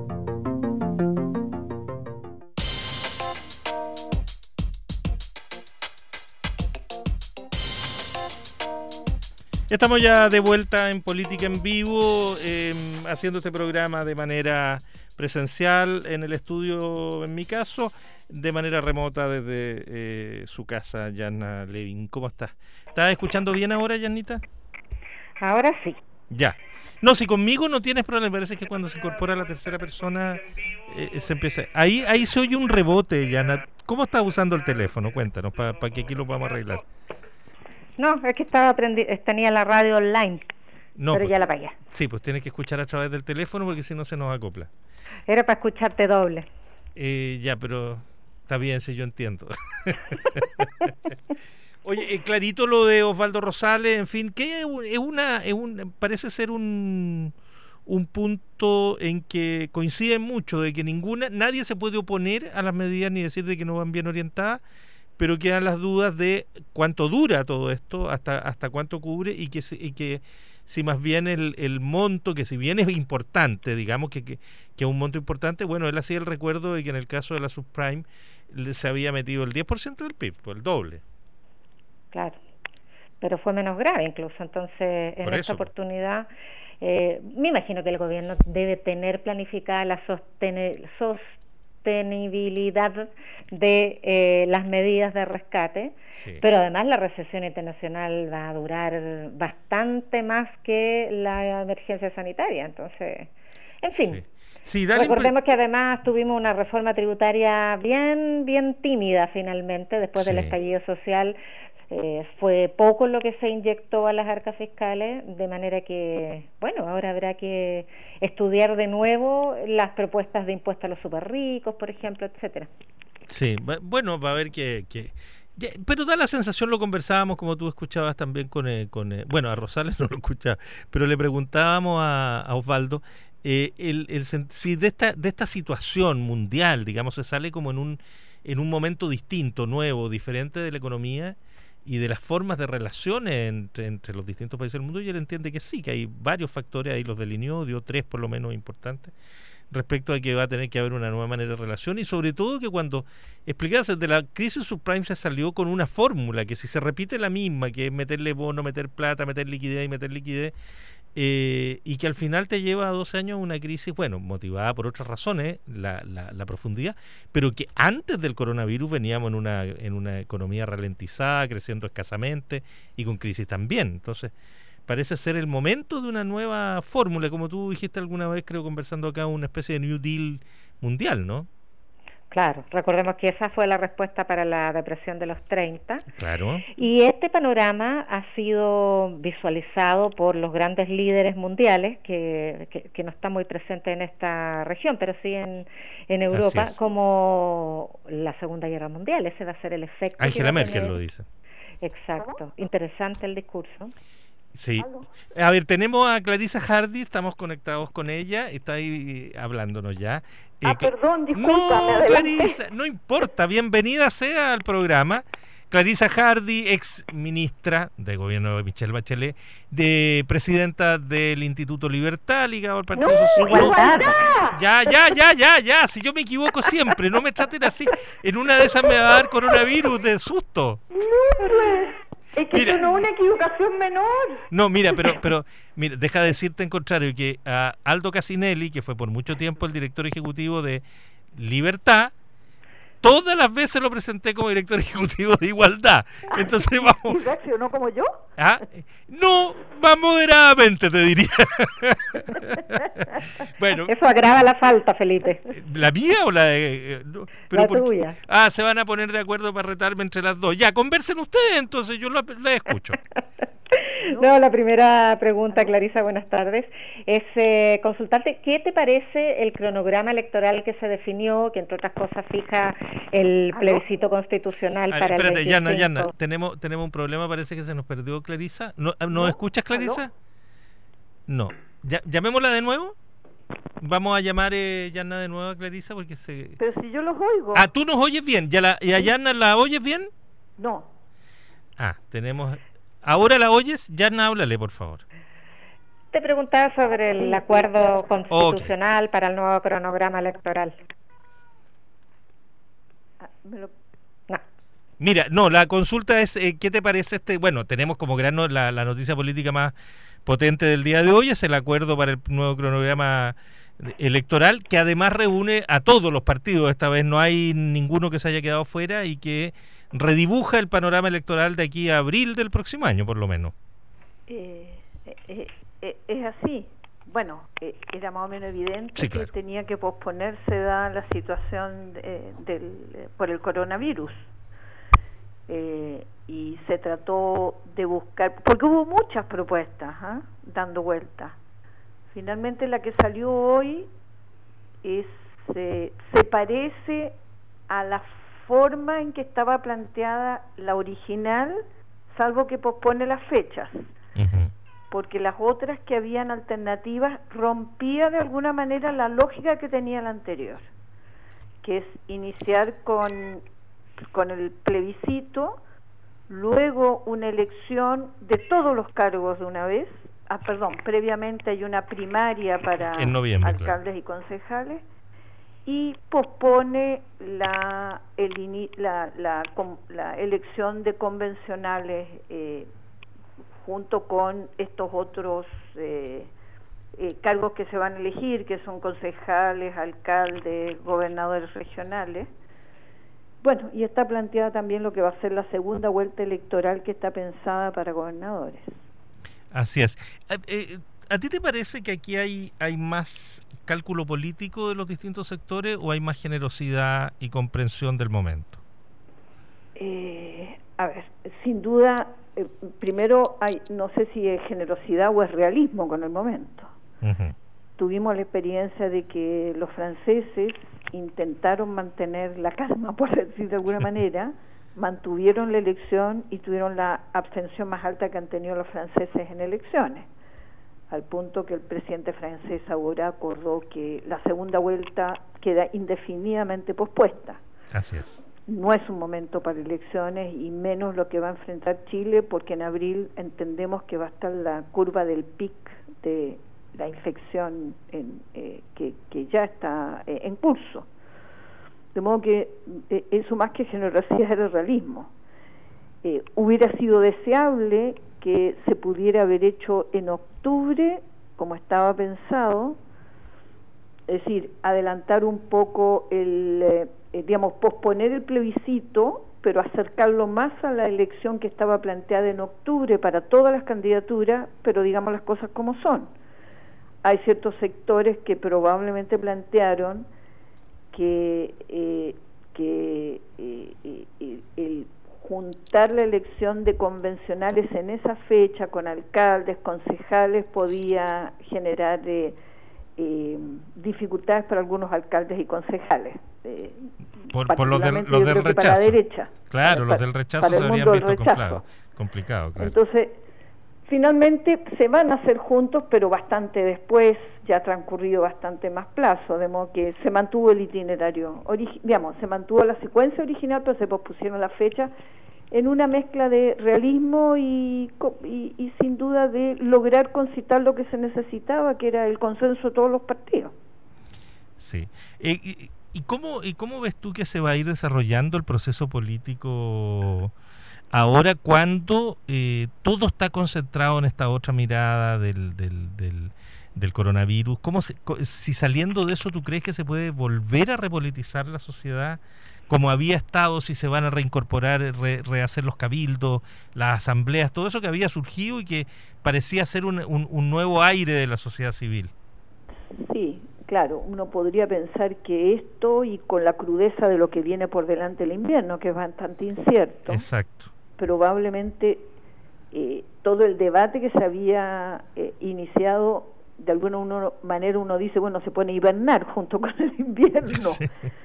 Estamos ya de vuelta en Política en Vivo, eh, haciendo este programa de manera presencial en el estudio, en mi caso, de manera remota desde eh, su casa, Yanna Levin. ¿Cómo estás? ¿Estás escuchando bien ahora, Yannita? Ahora sí. Ya. No, si conmigo no tienes problema, parece que cuando se incorpora la tercera persona eh, se empieza... Ahí, ahí se oye un rebote, Yanna. ¿Cómo estás usando el teléfono? Cuéntanos, para pa que aquí lo podamos arreglar. No, es que estaba prendi tenía la radio online, no, pero pues, ya la apagué. Sí, pues tienes que escuchar a través del teléfono porque si no se nos acopla. Era para escucharte doble. Eh, ya, pero está bien, si yo entiendo. Oye, eh, clarito lo de Osvaldo Rosales, en fin, que es una, es un, parece ser un, un punto en que coinciden mucho, de que ninguna, nadie se puede oponer a las medidas ni decir de que no van bien orientadas, pero quedan las dudas de cuánto dura todo esto, hasta hasta cuánto cubre y que, y que si más bien el, el monto, que si bien es importante, digamos que, que, que es un monto importante, bueno, él hacía el recuerdo de que en el caso de la subprime se había metido el diez por ciento del P I B, pues el doble. Claro, pero fue menos grave incluso, entonces en esta oportunidad eh, me imagino que el gobierno debe tener planificada la sostenibilidad sostenibilidad de eh, las medidas de rescate, sí. Pero además la recesión internacional va a durar bastante más que la emergencia sanitaria, entonces, en fin, sí. Sí, recordemos que además tuvimos una reforma tributaria bien, bien tímida finalmente, después sí. del estallido social. Eh, fue poco lo que se inyectó a las arcas fiscales, de manera que, bueno, ahora habrá que estudiar de nuevo las propuestas de impuestos a los superricos, por ejemplo, etcétera. Sí, bueno, va a haber que... que ya, pero da la sensación, lo conversábamos, como tú escuchabas también con... Eh, con eh, bueno, a Rosales no lo escuchaba, pero le preguntábamos a, a Osvaldo, eh, el, el, si de esta, de esta situación mundial, digamos, se sale como en un, en un momento distinto, nuevo, diferente de la economía y de las formas de relaciones entre, entre los distintos países del mundo, y él entiende que sí, que hay varios factores, ahí los delineó, dio tres por lo menos importantes, respecto a que va a tener que haber una nueva manera de relación, y sobre todo que cuando explicase de la crisis subprime se salió con una fórmula que si se repite la misma, que es meterle bono, meter plata, meter liquidez y meter liquidez, eh, y que al final te lleva a doce años una crisis, bueno, motivada por otras razones, la, la, la profundidad, pero que antes del coronavirus veníamos en una, en una economía ralentizada, creciendo escasamente y con crisis también. Entonces parece ser el momento de una nueva fórmula, como tú dijiste alguna vez, creo, conversando acá, una especie de New Deal mundial, ¿no? Claro, recordemos que esa fue la respuesta para la depresión de los treinta. Claro. Y este panorama ha sido visualizado por los grandes líderes mundiales, que, que, que no están muy presentes en esta región, pero sí en, en Europa, como la Segunda Guerra Mundial. Ese va a ser el efecto. Angela Merkel lo dice. Exacto. Interesante el discurso. Sí. A ver, tenemos a Clarissa Hardy, estamos conectados con ella, está ahí hablándonos ya. Ah, eh, perdón, disculpa. No, Clarissa, no importa, bienvenida sea al programa. Clarissa Hardy, ex ministra del gobierno de Michelle Bachelet, de presidenta del Instituto Libertad, ligado al Partido no, Social. ¡Igualdad! Ya, ya, ya, ya, ya, si yo me equivoco siempre, no me traten así. En una de esas me va a dar coronavirus de susto. No, pues. Es que mira, eso no es una equivocación menor. No, mira, pero pero mira, deja de decirte en contrario que a Aldo Casinelli, que fue por mucho tiempo el director ejecutivo de Libertad, todas las veces lo presenté como director ejecutivo de Igualdad. Entonces vamos. ¿Y reaccionó como yo? ¿Ah? No, va moderadamente, te diría. Bueno. Eso agrava la falta, Felipe. ¿La mía o la de.? No, pero la porque, tuya. Ah, se van a poner de acuerdo para retarme entre las dos. Ya, conversen ustedes, entonces yo la, la escucho. No, la primera pregunta, Clarissa, buenas tardes, es eh, consultarte, ¿qué te parece el cronograma electoral que se definió, que entre otras cosas fija el plebiscito constitucional? Ay, para espérate, el veinticinco? Yana, Yana, tenemos, tenemos un problema, parece que se nos perdió Clarissa. ¿No, ¿no, ¿no escuchas, Clarissa? ¿Aló? No. ¿Ya, ¿Llamémosla de nuevo? Vamos a llamar, eh, Yana, de nuevo a Clarissa porque se... Pero si yo los oigo. Ah, ¿tú nos oyes bien? ¿Ya la, ¿Y a Yana la oyes bien? No. Ah, tenemos... ¿Ahora la oyes? Yana, háblale, por favor. Te preguntaba sobre el acuerdo constitucional okay. para el nuevo cronograma electoral. Ah, me lo... No. Mira, no, la consulta es, eh, ¿qué te parece este? Bueno, tenemos como gran no, la, la noticia política más potente del día de hoy, es el acuerdo para el nuevo cronograma electoral, que además reúne a todos los partidos, esta vez no hay ninguno que se haya quedado fuera, y que redibuja el panorama electoral de aquí a abril del próximo año, por lo menos. Eh, eh, eh, es así. Bueno, eh, era más o menos evidente sí, claro. que tenía que posponerse dada la situación de, del, por el coronavirus. Eh, y se trató de buscar, porque hubo muchas propuestas ¿eh? dando vueltas. Finalmente la que salió hoy es eh, se parece a la forma en que estaba planteada la original, salvo que pospone las fechas, uh-huh. porque las otras que habían alternativas rompía de alguna manera la lógica que tenía la anterior, que es iniciar con, con el plebiscito, luego una elección de todos los cargos de una vez, ah, perdón, previamente hay una primaria para en noviembre, alcaldes claro. y concejales, y pospone la, el, la, la, la elección de convencionales eh, junto con estos otros eh, eh, cargos que se van a elegir, que son concejales, alcaldes, gobernadores regionales. Bueno, y está planteada también lo que va a ser la segunda vuelta electoral que está pensada para gobernadores. Así es. Eh, eh, ¿A ti te parece que aquí hay, hay más cálculo político de los distintos sectores o hay más generosidad y comprensión del momento? Eh, a ver, sin duda, eh, primero hay, no sé si es generosidad o es realismo con el momento. Uh-huh. Tuvimos la experiencia de que los franceses intentaron mantener la calma, por decir de alguna manera, mantuvieron la elección y tuvieron la abstención más alta que han tenido los franceses en elecciones, al punto que el presidente francés ahora acordó que la segunda vuelta queda indefinidamente pospuesta. Así es. No es un momento para elecciones y menos lo que va a enfrentar Chile, porque en abril entendemos que va a estar la curva del pic de la infección en, eh, que, que ya está eh, en curso. De modo que eh, eso más que generosidad era realismo. Eh, hubiera sido deseable que se pudiera haber hecho en octubre, como estaba pensado, es decir, adelantar un poco el, eh, eh, digamos, posponer el plebiscito, pero acercarlo más a la elección que estaba planteada en octubre para todas las candidaturas, pero digamos las cosas como son. Hay ciertos sectores que probablemente plantearon que, eh, que eh, eh, el juntar la elección de convencionales en esa fecha con alcaldes, concejales, podía generar eh, eh, dificultades para algunos alcaldes y concejales. Eh, por, por los del, los del rechazo. Para la derecha. Claro, para, los del rechazo se habrían visto complicado, complicado claro. Entonces, finalmente se van a hacer juntos, pero bastante después, ya ha transcurrido bastante más plazo, de modo que se mantuvo el itinerario, digamos, se mantuvo la secuencia original, pero se pospusieron la fecha en una mezcla de realismo y, y, y sin duda de lograr concitar lo que se necesitaba, que era el consenso de todos los partidos. Sí. Eh, y, ¿y, cómo, ¿Y cómo ves tú que se va a ir desarrollando el proceso político ahora cuando eh, todo está concentrado en esta otra mirada del, del, del, del coronavirus? ¿Cómo se, si saliendo de eso tú crees que se puede volver a repolitizar la sociedad como había estado, si se van a reincorporar, re, rehacer los cabildos, las asambleas, todo eso que había surgido y que parecía ser un, un, un nuevo aire de la sociedad civil? Sí, claro, uno podría pensar que esto, y con la crudeza de lo que viene por delante el invierno, que es bastante incierto, exacto, probablemente eh, todo el debate que se había eh, iniciado, de alguna uno, manera uno dice, bueno, se pone a hibernar junto con el invierno. Sí.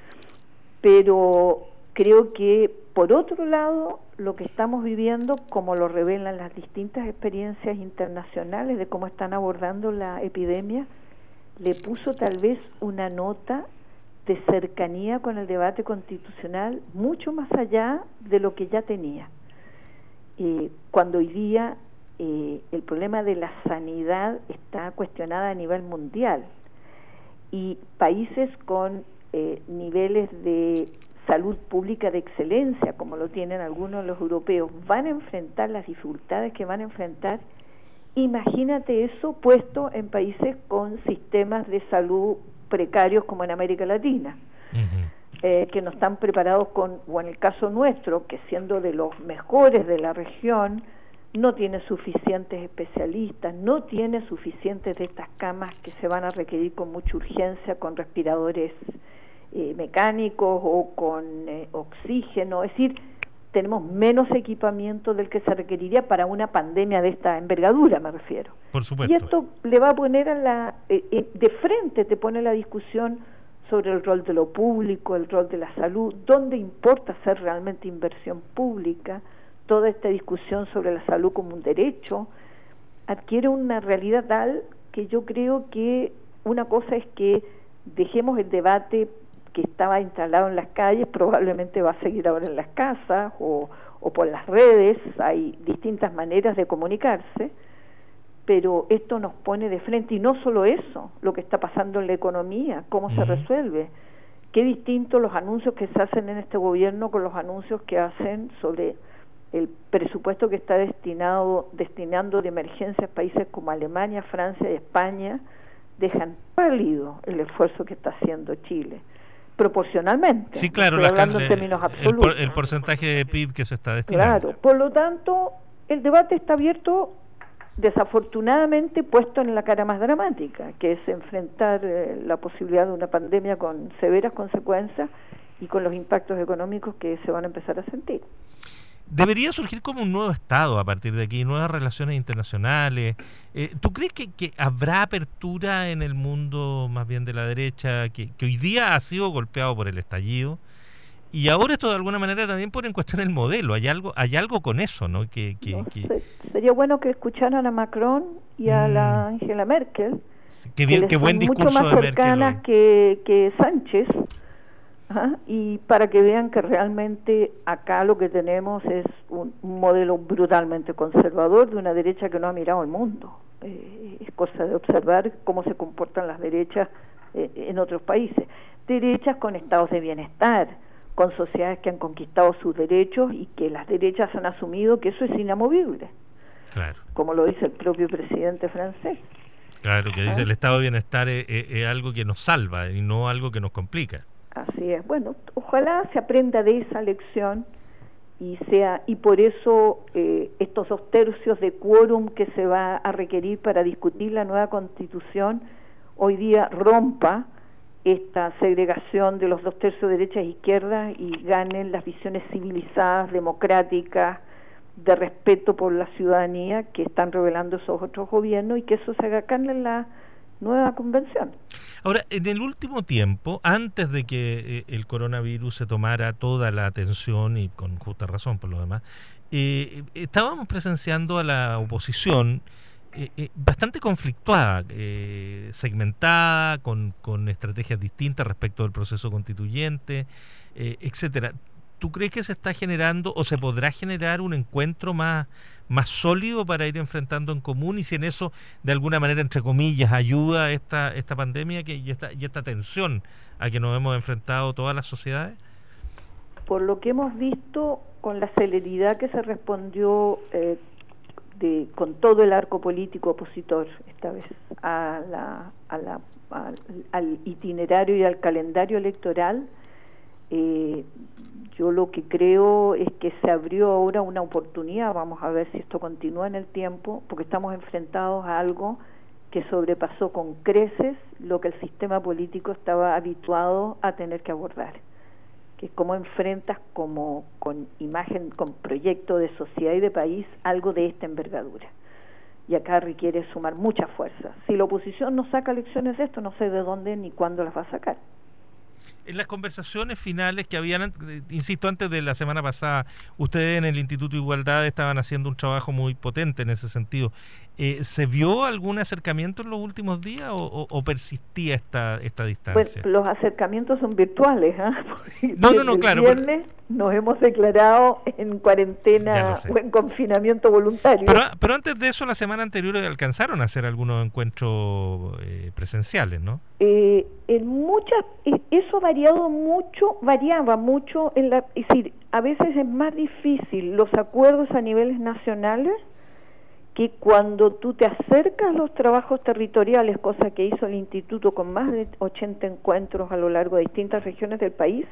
Pero creo que, por otro lado, lo que estamos viviendo, como lo revelan las distintas experiencias internacionales de cómo están abordando la epidemia, le puso tal vez una nota de cercanía con el debate constitucional mucho más allá de lo que ya tenía. Eh, cuando hoy día eh, el problema de la sanidad está cuestionada a nivel mundial y países con eh, niveles de salud pública de excelencia, como lo tienen algunos de los europeos, van a enfrentar las dificultades que van a enfrentar. Imagínate eso puesto en países con sistemas de salud precarios como en América Latina. Uh-huh. Eh, que no están preparados con, o en el caso nuestro, que siendo de los mejores de la región, no tiene suficientes especialistas, no tiene suficientes de estas camas que se van a requerir con mucha urgencia, con respiradores eh, mecánicos o con eh, oxígeno, es decir, tenemos menos equipamiento del que se requeriría para una pandemia de esta envergadura, me refiero. Por supuesto. Y esto le va a poner a la, eh, eh, de frente te pone la discusión sobre el rol de lo público, el rol de la salud, dónde importa hacer realmente inversión pública. Toda esta discusión sobre la salud como un derecho adquiere una realidad tal que yo creo que una cosa es que dejemos el debate que estaba instalado en las calles, probablemente va a seguir ahora en las casas o, o por las redes, hay distintas maneras de comunicarse, pero esto nos pone de frente, y no solo eso, lo que está pasando en la economía, cómo uh-huh. se resuelve, qué distinto los anuncios que se hacen en este gobierno con los anuncios que hacen sobre el presupuesto que está destinado destinando de emergencia a países como Alemania, Francia y España. Dejan pálido el esfuerzo que está haciendo Chile, proporcionalmente. Sí, claro, estoy la, hablando en términos absolutos. El, por, el porcentaje de P I B que se está destinando. Claro, por lo tanto, el debate está abierto, desafortunadamente puesto en la cara más dramática, que es enfrentar eh, la posibilidad de una pandemia con severas consecuencias y con los impactos económicos que se van a empezar a sentir. Debería surgir como un nuevo Estado a partir de aquí, nuevas relaciones internacionales. Eh, ¿Tú crees que, que habrá apertura en el mundo más bien de la derecha, que, que hoy día ha sido golpeado por el estallido? Y ahora esto de alguna manera también pone en cuestión el modelo. Hay algo hay algo con eso, ¿no? Que, que, no que... Sé, sería bueno que escucharan a Macron y a mm. la Angela Merkel, sí, qué, bien, que qué buen discurso mucho más de cercanas que, que Sánchez. Ajá, y para que vean que realmente acá lo que tenemos es un, un modelo brutalmente conservador de una derecha que no ha mirado al mundo. Eh, es cosa de observar cómo se comportan las derechas eh, en otros países. Derechas con estados de bienestar, con sociedades que han conquistado sus derechos y que las derechas han asumido que eso es inamovible. Claro. Como lo dice el propio presidente francés. Claro, que dice ¿Ah? el estado de bienestar es, es, es algo que nos salva y no algo que nos complica. Así es. Bueno, ojalá se aprenda de esa lección y sea y por eso eh, estos dos tercios de quórum que se va a requerir para discutir la nueva Constitución hoy día rompa esta segregación de los dos tercios de derecha e izquierda y ganen las visiones civilizadas, democráticas, de respeto por la ciudadanía que están revelando esos otros gobiernos y que eso se haga carne en la nueva convención. Ahora, en el último tiempo, antes de que eh, el coronavirus se tomara toda la atención y con justa razón por lo demás, eh, estábamos presenciando a la oposición eh, eh, bastante conflictuada, eh, segmentada, con, con estrategias distintas respecto del proceso constituyente, eh, etcétera. ¿Tú crees que se está generando o se podrá generar un encuentro más, más sólido para ir enfrentando en común? Y si en eso, de alguna manera, entre comillas, ayuda esta, esta pandemia que, y, esta, y esta tensión a que nos hemos enfrentado todas las sociedades. Por lo que hemos visto, con la celeridad que se respondió eh, de, con todo el arco político opositor, esta vez, a la, a la, al, al itinerario y al calendario electoral, eh, yo lo que creo es que se abrió ahora una oportunidad, vamos a ver si esto continúa en el tiempo, porque estamos enfrentados a algo que sobrepasó con creces lo que el sistema político estaba habituado a tener que abordar, que es cómo enfrentas como con imagen, con proyecto de sociedad y de país algo de esta envergadura. Y acá requiere sumar mucha fuerza. Si la oposición no saca lecciones de esto, no sé de dónde ni cuándo las va a sacar. En las conversaciones finales que habían, insisto, antes de la semana pasada, ustedes en el Instituto de Igualdad estaban haciendo un trabajo muy potente en ese sentido. Eh, ¿Se vio algún acercamiento en los últimos días o, o, o persistía esta esta distancia? Pues los acercamientos son virtuales, ¿eh? No, no, no, claro. El viernes pero... nos hemos declarado en cuarentena o en confinamiento voluntario. Pero, pero antes de eso, la semana anterior alcanzaron a hacer algunos encuentros eh, presenciales, ¿no? Eh, en muchas, eso variado mucho, variaba mucho, en la, es decir, a veces es más difícil los acuerdos a niveles nacionales que cuando tú te acercas a los trabajos territoriales, cosa que hizo el Instituto con más de ochenta encuentros a lo largo de distintas regiones del país,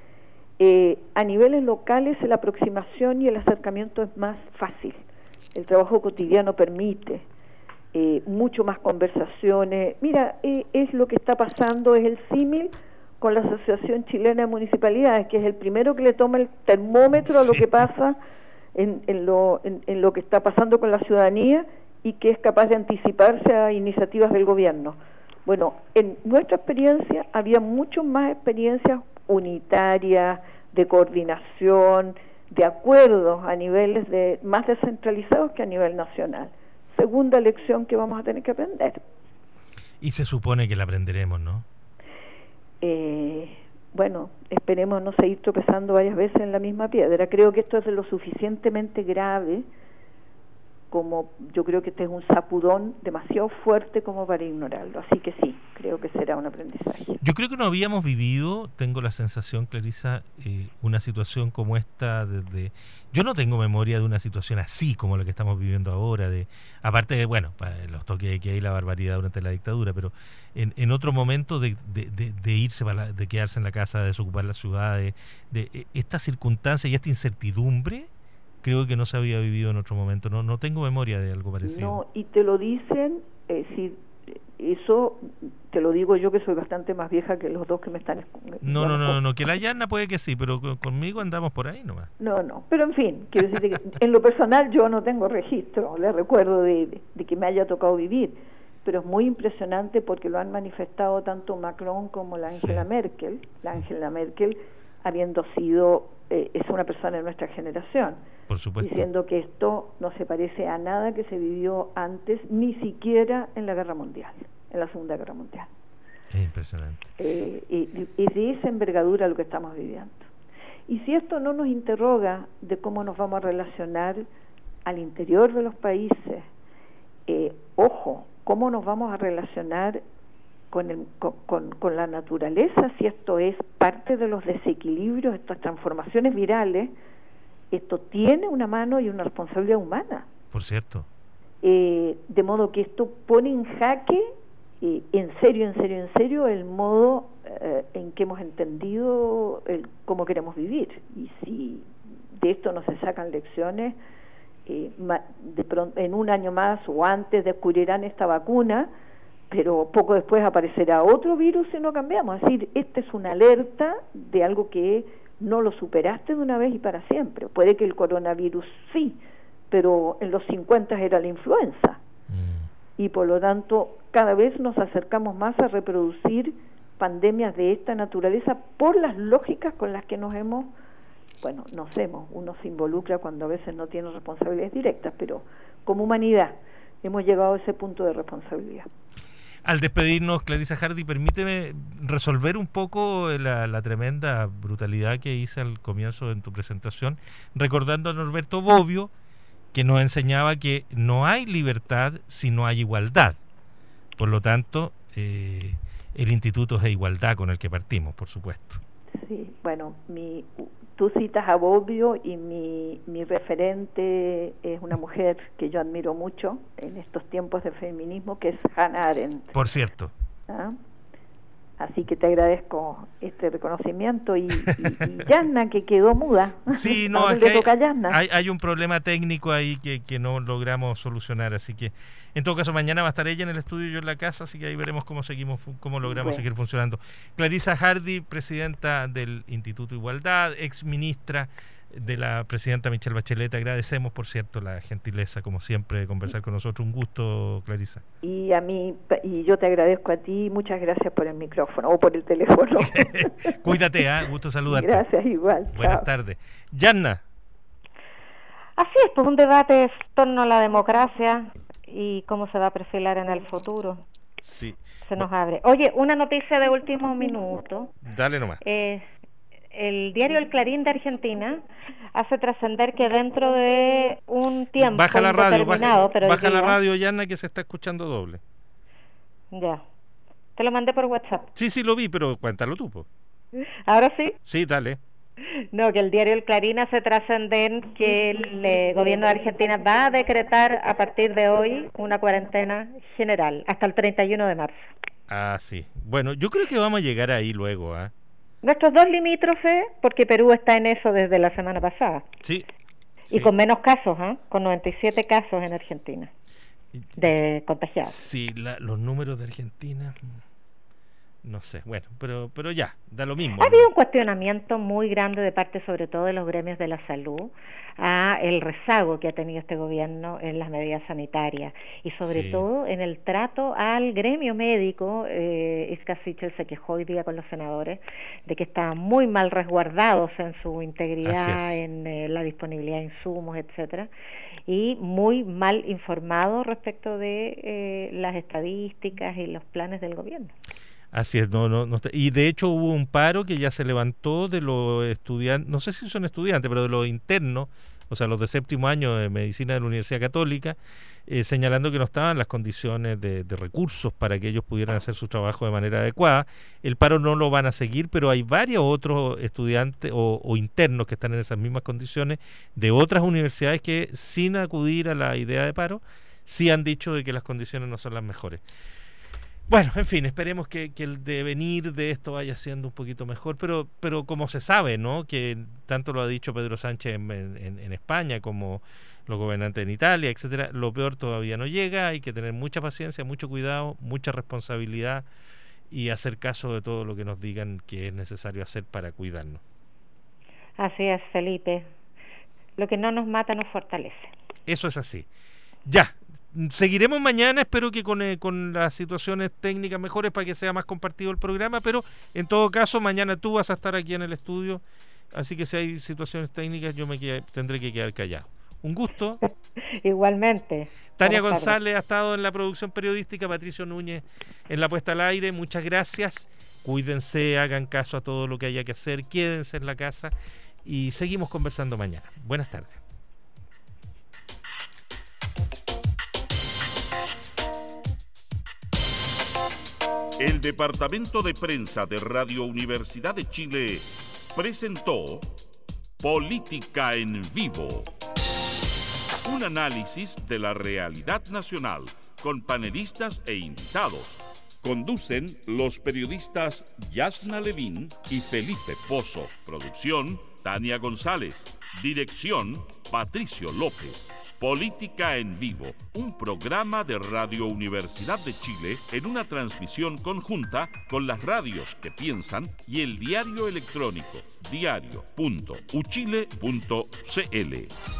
eh, a niveles locales la aproximación y el acercamiento es más fácil. El trabajo cotidiano permite eh, mucho más conversaciones. Mira, eh, es lo que está pasando, es el símil con la Asociación Chilena de Municipalidades, que es el primero que le toma el termómetro a lo que pasa En, en, lo, en, en lo que está pasando con la ciudadanía y que es capaz de anticiparse a iniciativas del gobierno. Bueno, en nuestra experiencia había mucho más experiencias unitarias, de coordinación, de acuerdos a niveles de más descentralizados que a nivel nacional. Segunda lección que vamos a tener que aprender. Y se supone que la aprenderemos, ¿no? Eh... Bueno, esperemos no seguir tropezando varias veces en la misma piedra. Creo que esto es lo suficientemente grave como yo creo que este es un sacudón demasiado fuerte como para ignorarlo. Así que sí, creo que será un aprendizaje. Yo creo que no habíamos vivido, tengo la sensación, Clarisa, eh, una situación como esta desde... Yo no tengo memoria de una situación así como la que estamos viviendo ahora, de aparte de, bueno, los toques de queda y la barbaridad durante la dictadura, pero en, en otro momento de, de, de, de irse, para la, de quedarse en la casa, de desocupar las ciudades, de, de esta circunstancia y esta incertidumbre, creo que no se había vivido en otro momento. No no tengo memoria de algo parecido. No, y te lo dicen, eh, si eso te lo digo yo que soy bastante más vieja que los dos que me están... No, no, no, no, no, que la Yana puede que sí, pero con, conmigo andamos por ahí nomás. No, no, pero en fin, quiero decirte que en lo personal yo no tengo registro, le recuerdo de, de, de que me haya tocado vivir, pero es muy impresionante porque lo han manifestado tanto Macron como la Angela sí. Merkel, la sí. Angela Merkel habiendo sido, eh, es una persona de nuestra generación, por supuesto, diciendo que esto no se parece a nada que se vivió antes, ni siquiera en la Guerra Mundial, en la Segunda Guerra Mundial. Es impresionante. Eh, y, y de esa envergadura lo que estamos viviendo. Y si esto no nos interroga de cómo nos vamos a relacionar al interior de los países, eh, ojo, ¿cómo nos vamos a relacionar con, el, con, con, con la naturaleza si esto es parte de los desequilibrios, estas transformaciones virales? Esto tiene una mano y una responsabilidad humana. Por cierto. Eh, de modo que esto pone en jaque, eh, en serio, en serio, en serio, el modo eh, en que hemos entendido el, cómo queremos vivir. Y si de esto no se sacan lecciones, eh, de pronto, en un año más o antes descubrirán esta vacuna, pero poco después aparecerá otro virus si no cambiamos. Es decir, esta es una alerta de algo que no lo superaste de una vez y para siempre. Puede que el coronavirus sí, pero en los cincuenta era la influenza. Mm. Y por lo tanto, cada vez nos acercamos más a reproducir pandemias de esta naturaleza por las lógicas con las que nos hemos, bueno, nos hemos, uno se involucra cuando a veces no tiene responsabilidades directas, pero como humanidad hemos llegado a ese punto de responsabilidad. Al despedirnos, Clarisa Hardy, permíteme resolver un poco la, la tremenda brutalidad que hice al comienzo de tu presentación, recordando a Norberto Bobbio, que nos enseñaba que no hay libertad si no hay igualdad. Por lo tanto, eh, el Instituto es de Igualdad con el que partimos, por supuesto. Sí, bueno, mi, tú citas a Bobbio y mi, mi referente es una mujer que yo admiro mucho en estos tiempos de feminismo, que es Hannah Arendt. Por cierto. ¿Ah? Así que te agradezco este reconocimiento y, y, y Yanna, que quedó muda. Sí, no, es que hay, hay, hay un problema técnico ahí que, que no logramos solucionar, así que en todo caso mañana va a estar ella en el estudio y yo en la casa, así que ahí veremos cómo seguimos, cómo logramos bueno. seguir funcionando. Clarisa Hardy, presidenta del Instituto Igualdad, ex ministra de la presidenta Michelle Bachelet, agradecemos, por cierto, la gentileza, como siempre, de conversar con nosotros. Un gusto, Clarisa. Y a mí, y yo te agradezco a ti, muchas gracias por el micrófono o por el teléfono. Cuídate, ¿eh? Gusto saludarte. Gracias, igual. Buenas Chao. tardes. Yanna. Así es, pues un debate en torno a la democracia y cómo se va a perfilar en el futuro. Sí. Se nos abre. Oye, una noticia de último minuto. Dale nomás. Eh, el diario El Clarín de Argentina hace trascender que dentro de un tiempo baja la radio, baja, pero baja día, la radio, Yanna, que se está escuchando doble. Ya. Te lo mandé por WhatsApp. Sí, sí lo vi, pero cuéntalo tú, po. ¿Ahora sí? Sí, dale. No, que el diario El Clarín hace trascender que el eh, gobierno de Argentina va a decretar a partir de hoy una cuarentena general hasta el treinta y uno de marzo. Ah, sí. Bueno, yo creo que vamos a llegar ahí luego, ¿ah? ¿eh? Nuestros dos limítrofes, porque Perú está en eso desde la semana pasada. Sí. Y sí. con menos casos, ¿eh? Con noventa y siete casos en Argentina de contagiados. Sí, la, los números de Argentina, no sé, bueno, pero pero ya, da lo mismo. Ha habido un cuestionamiento muy grande de parte sobre todo de los gremios de la salud a el rezago que ha tenido este gobierno en las medidas sanitarias y sobre sí. todo en el trato al gremio médico. eh, Iska Sichel se quejó hoy día con los senadores de que estaban muy mal resguardados en su integridad, en eh, la disponibilidad de insumos, etcétera, y muy mal informados respecto de eh, las estadísticas y los planes del gobierno. Así es, no, no, no, y de hecho hubo un paro que ya se levantó de los estudiantes, no sé si son estudiantes, pero de los internos, o sea, los de séptimo año de medicina de la Universidad Católica, eh, señalando que no estaban las condiciones de, de recursos para que ellos pudieran hacer su trabajo de manera adecuada. El paro no lo van a seguir, pero hay varios otros estudiantes o, o internos que están en esas mismas condiciones de otras universidades que, sin acudir a la idea de paro, sí han dicho de que las condiciones no son las mejores. Bueno, en fin, esperemos que, que el devenir de esto vaya siendo un poquito mejor, pero pero como se sabe, ¿no? Que tanto lo ha dicho Pedro Sánchez en, en, en España como los gobernantes en Italia, etcétera, lo peor todavía no llega, hay que tener mucha paciencia, mucho cuidado, mucha responsabilidad y hacer caso de todo lo que nos digan que es necesario hacer para cuidarnos. Así es, Felipe. Lo que no nos mata nos fortalece. Eso es así. Ya. Seguiremos mañana, espero que con, eh, con las situaciones técnicas mejores para que sea más compartido el programa, pero en todo caso mañana tú vas a estar aquí en el estudio, así que si hay situaciones técnicas yo me qued- tendré que quedar callado. Un gusto. Igualmente. Tania González ha estado en la producción periodística, Patricio Núñez en la puesta al aire, muchas gracias, cuídense, hagan caso a todo lo que haya que hacer, quédense en la casa y seguimos conversando mañana. Buenas tardes. El Departamento de Prensa de Radio Universidad de Chile presentó Política en Vivo. Un análisis de la realidad nacional con panelistas e invitados. Conducen los periodistas Yasna Levín y Felipe Pozo. Producción, Tania González. Dirección, Patricio López. Política en Vivo, un programa de Radio Universidad de Chile en una transmisión conjunta con las radios que piensan y el diario electrónico diario punto uchile punto cl.